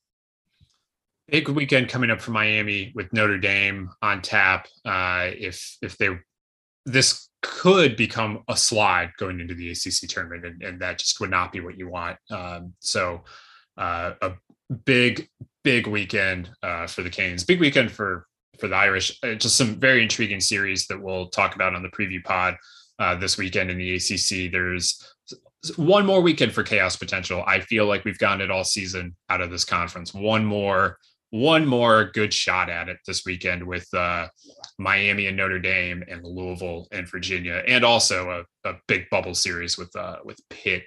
Big weekend coming up for Miami with Notre Dame on tap. Uh, if if they this could become a slide going into the A C C tournament, and, and that just would not be what you want. Um, so uh, a big, big weekend uh, for the Canes. Big weekend for for the Irish. Uh, just some very intriguing series that we'll talk about on the preview pod uh, this weekend in the A C C. There's one more weekend for chaos potential. I feel like we've gotten it all season out of this conference. One more. One more good shot at it this weekend with uh, Miami and Notre Dame and Louisville and Virginia, and also a, a big bubble series with uh, with Pitt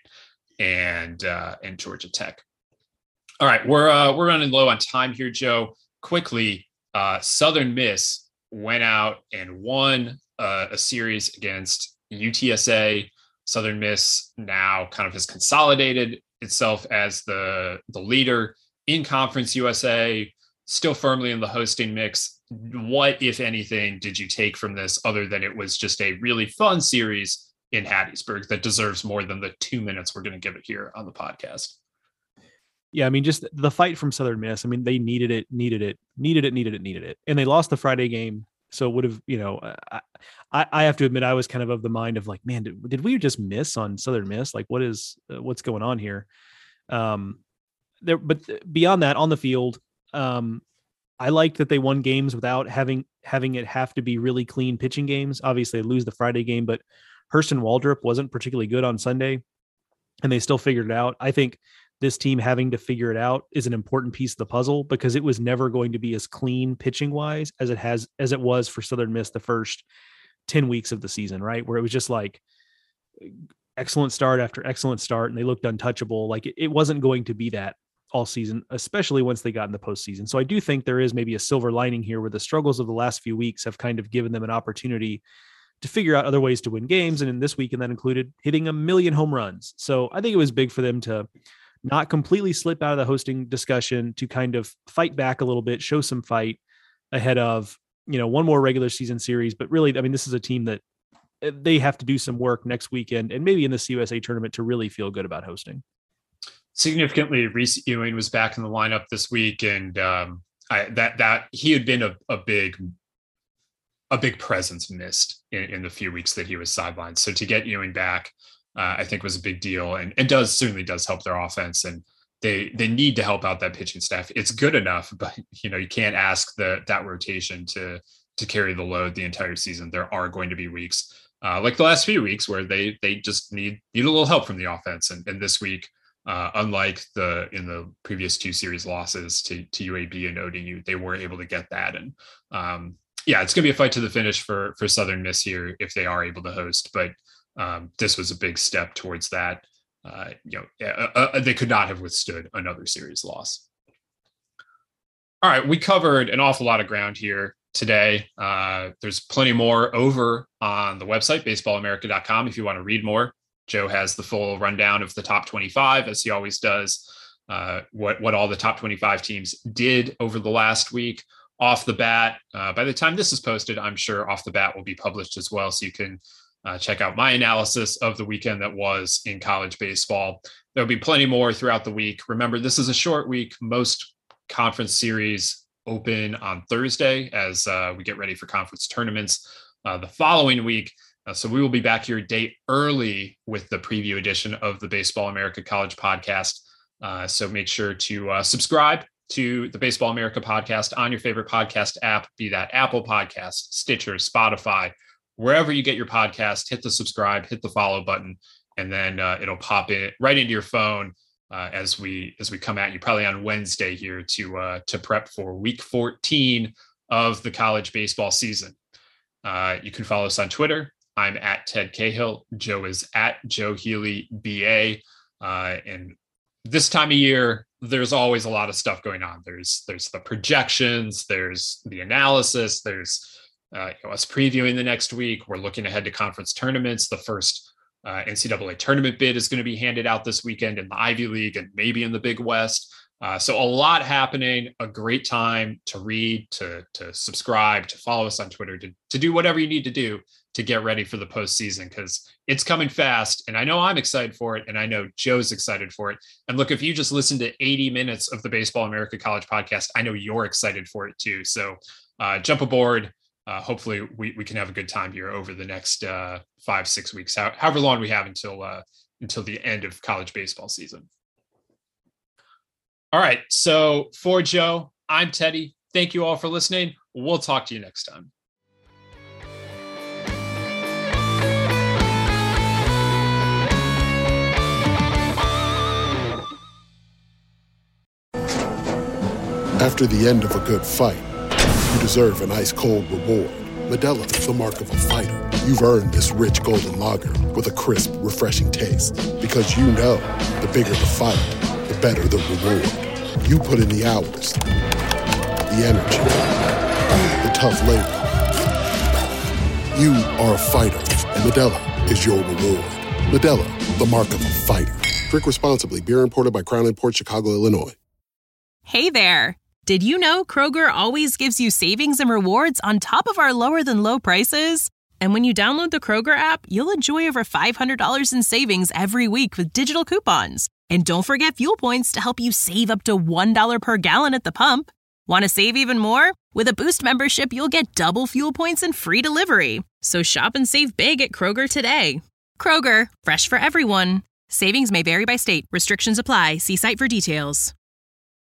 and uh, and Georgia Tech. All right, we're uh, we're running low on time here, Joe. Quickly, uh, Southern Miss went out and won uh, a series against U T S A. Southern Miss now kind of has consolidated itself as the the leader in Conference U S A, still firmly in the hosting mix. What, if anything, did you take from this other than it was just a really fun series in Hattiesburg that deserves more than the two minutes we're going to give it here on the podcast?
Yeah, I mean, just the fight from Southern Miss. I mean, they needed it, needed it, needed it, needed it, needed it. And they lost the Friday game. So it would have, you know, I, I, I have to admit, I was kind of of the mind of like, man, did, did we just miss on Southern Miss? Like, what is, uh, what's going on here? Um, There, but beyond that, on the field, um, I like that they won games without having having it have to be really clean pitching games. Obviously, they lose the Friday game, but Hurston Waldrop wasn't particularly good on Sunday, and they still figured it out. I think this team having to figure it out is an important piece of the puzzle, because it was never going to be as clean pitching wise as it has, as it was for Southern Miss the first ten weeks of the season, right? Where it was just like excellent start after excellent start, and they looked untouchable. Like it, it wasn't going to be that all season, especially once they got in the postseason. So I do think there is maybe a silver lining here, where the struggles of the last few weeks have kind of given them an opportunity to figure out other ways to win games. And in this weekend, that included hitting a million home runs. So I think it was big for them to not completely slip out of the hosting discussion, to kind of fight back a little bit, show some fight ahead of, you know, one more regular season series. But really, I mean, this is a team that they have to do some work next weekend and maybe in the C U S A tournament to really feel good about hosting.
Significantly, Reese Ewing was back in the lineup this week, and um, I, that that he had been a, a big a big presence missed in, in the few weeks that he was sidelined. So to get Ewing back, uh, I think was a big deal, and and does certainly does help their offense. And they they need to help out that pitching staff. It's good enough, but you know you can't ask the that rotation to to carry the load the entire season. There are going to be weeks uh, like the last few weeks where they they just need need a little help from the offense. And, and this week, uh, unlike the in the previous two series losses to to U A B and O D U, they were able to get that. And um, yeah, it's going to be a fight to the finish for for Southern Miss here if they are able to host. But um, this was a big step towards that. Uh, you know, uh, uh, they could not have withstood another series loss. All right, we covered an awful lot of ground here today. Uh, there's plenty more over on the website, baseball america dot com, if you want to read more. Joe has the full rundown of the top twenty-five, as he always does, uh, what, what all the top twenty-five teams did over the last week. Off the bat, uh, by the time this is posted, I'm sure Off the Bat will be published as well, so you can uh, check out my analysis of the weekend that was in college baseball. There'll be plenty more throughout the week. Remember, this is a short week. Most conference series open on Thursday as uh, we get ready for conference tournaments uh, the following week. Uh, so we will be back here a day early with the preview edition of the Baseball America College Podcast. Uh, so make sure to uh, subscribe to the Baseball America Podcast on your favorite podcast app, be that Apple Podcast, Stitcher, Spotify, wherever you get your podcast. Hit the subscribe, hit the follow button, and then uh, it'll pop in right into your phone uh, as we as we come at you probably on Wednesday here to uh, to prep for week fourteen of the college baseball season. Uh, you can follow us on Twitter. I'm at Ted Cahill. Joe is at Joe Healy B A. Uh, and this time of year, there's always a lot of stuff going on. There's there's the projections, there's the analysis, there's uh, you know, us previewing the next week. We're looking ahead to conference tournaments. The first uh, N C double A tournament bid is going to be handed out this weekend in the Ivy League and maybe in the Big West. Uh, so a lot happening, a great time to read, to, to subscribe, to follow us on Twitter, to, to do whatever you need to do to get ready for the postseason, because it's coming fast. And I know I'm excited for it, and I know Joe's excited for it. And look, if you just listen to eighty minutes of the Baseball America College Podcast, I know you're excited for it too. So uh, jump aboard. Uh, hopefully we, we can have a good time here over the next uh, five, six weeks, how, however long we have until uh, until the end of college baseball season. All right. So for Joe, I'm Teddy. Thank you all for listening. We'll talk to you next time.
After the end of a good fight, you deserve an ice-cold reward. Modelo is the mark of a fighter. You've earned this rich golden lager with a crisp, refreshing taste. Because you know, the bigger the fight, the better the reward. You put in the hours, the energy, the tough labor. You are a fighter, and Modelo is your reward. Modelo, the mark of a fighter. Drink responsibly. Beer imported by Crown Imports, Chicago, Illinois.
Hey there. Did you know Kroger always gives you savings and rewards on top of our lower than low prices? And when you download the Kroger app, you'll enjoy over five hundred dollars in savings every week with digital coupons. And don't forget fuel points to help you save up to one dollar per gallon at the pump. Want to save even more? With a Boost membership, you'll get double fuel points and free delivery. So shop and save big at Kroger today. Kroger, fresh for everyone. Savings may vary by state. Restrictions apply. See site for details.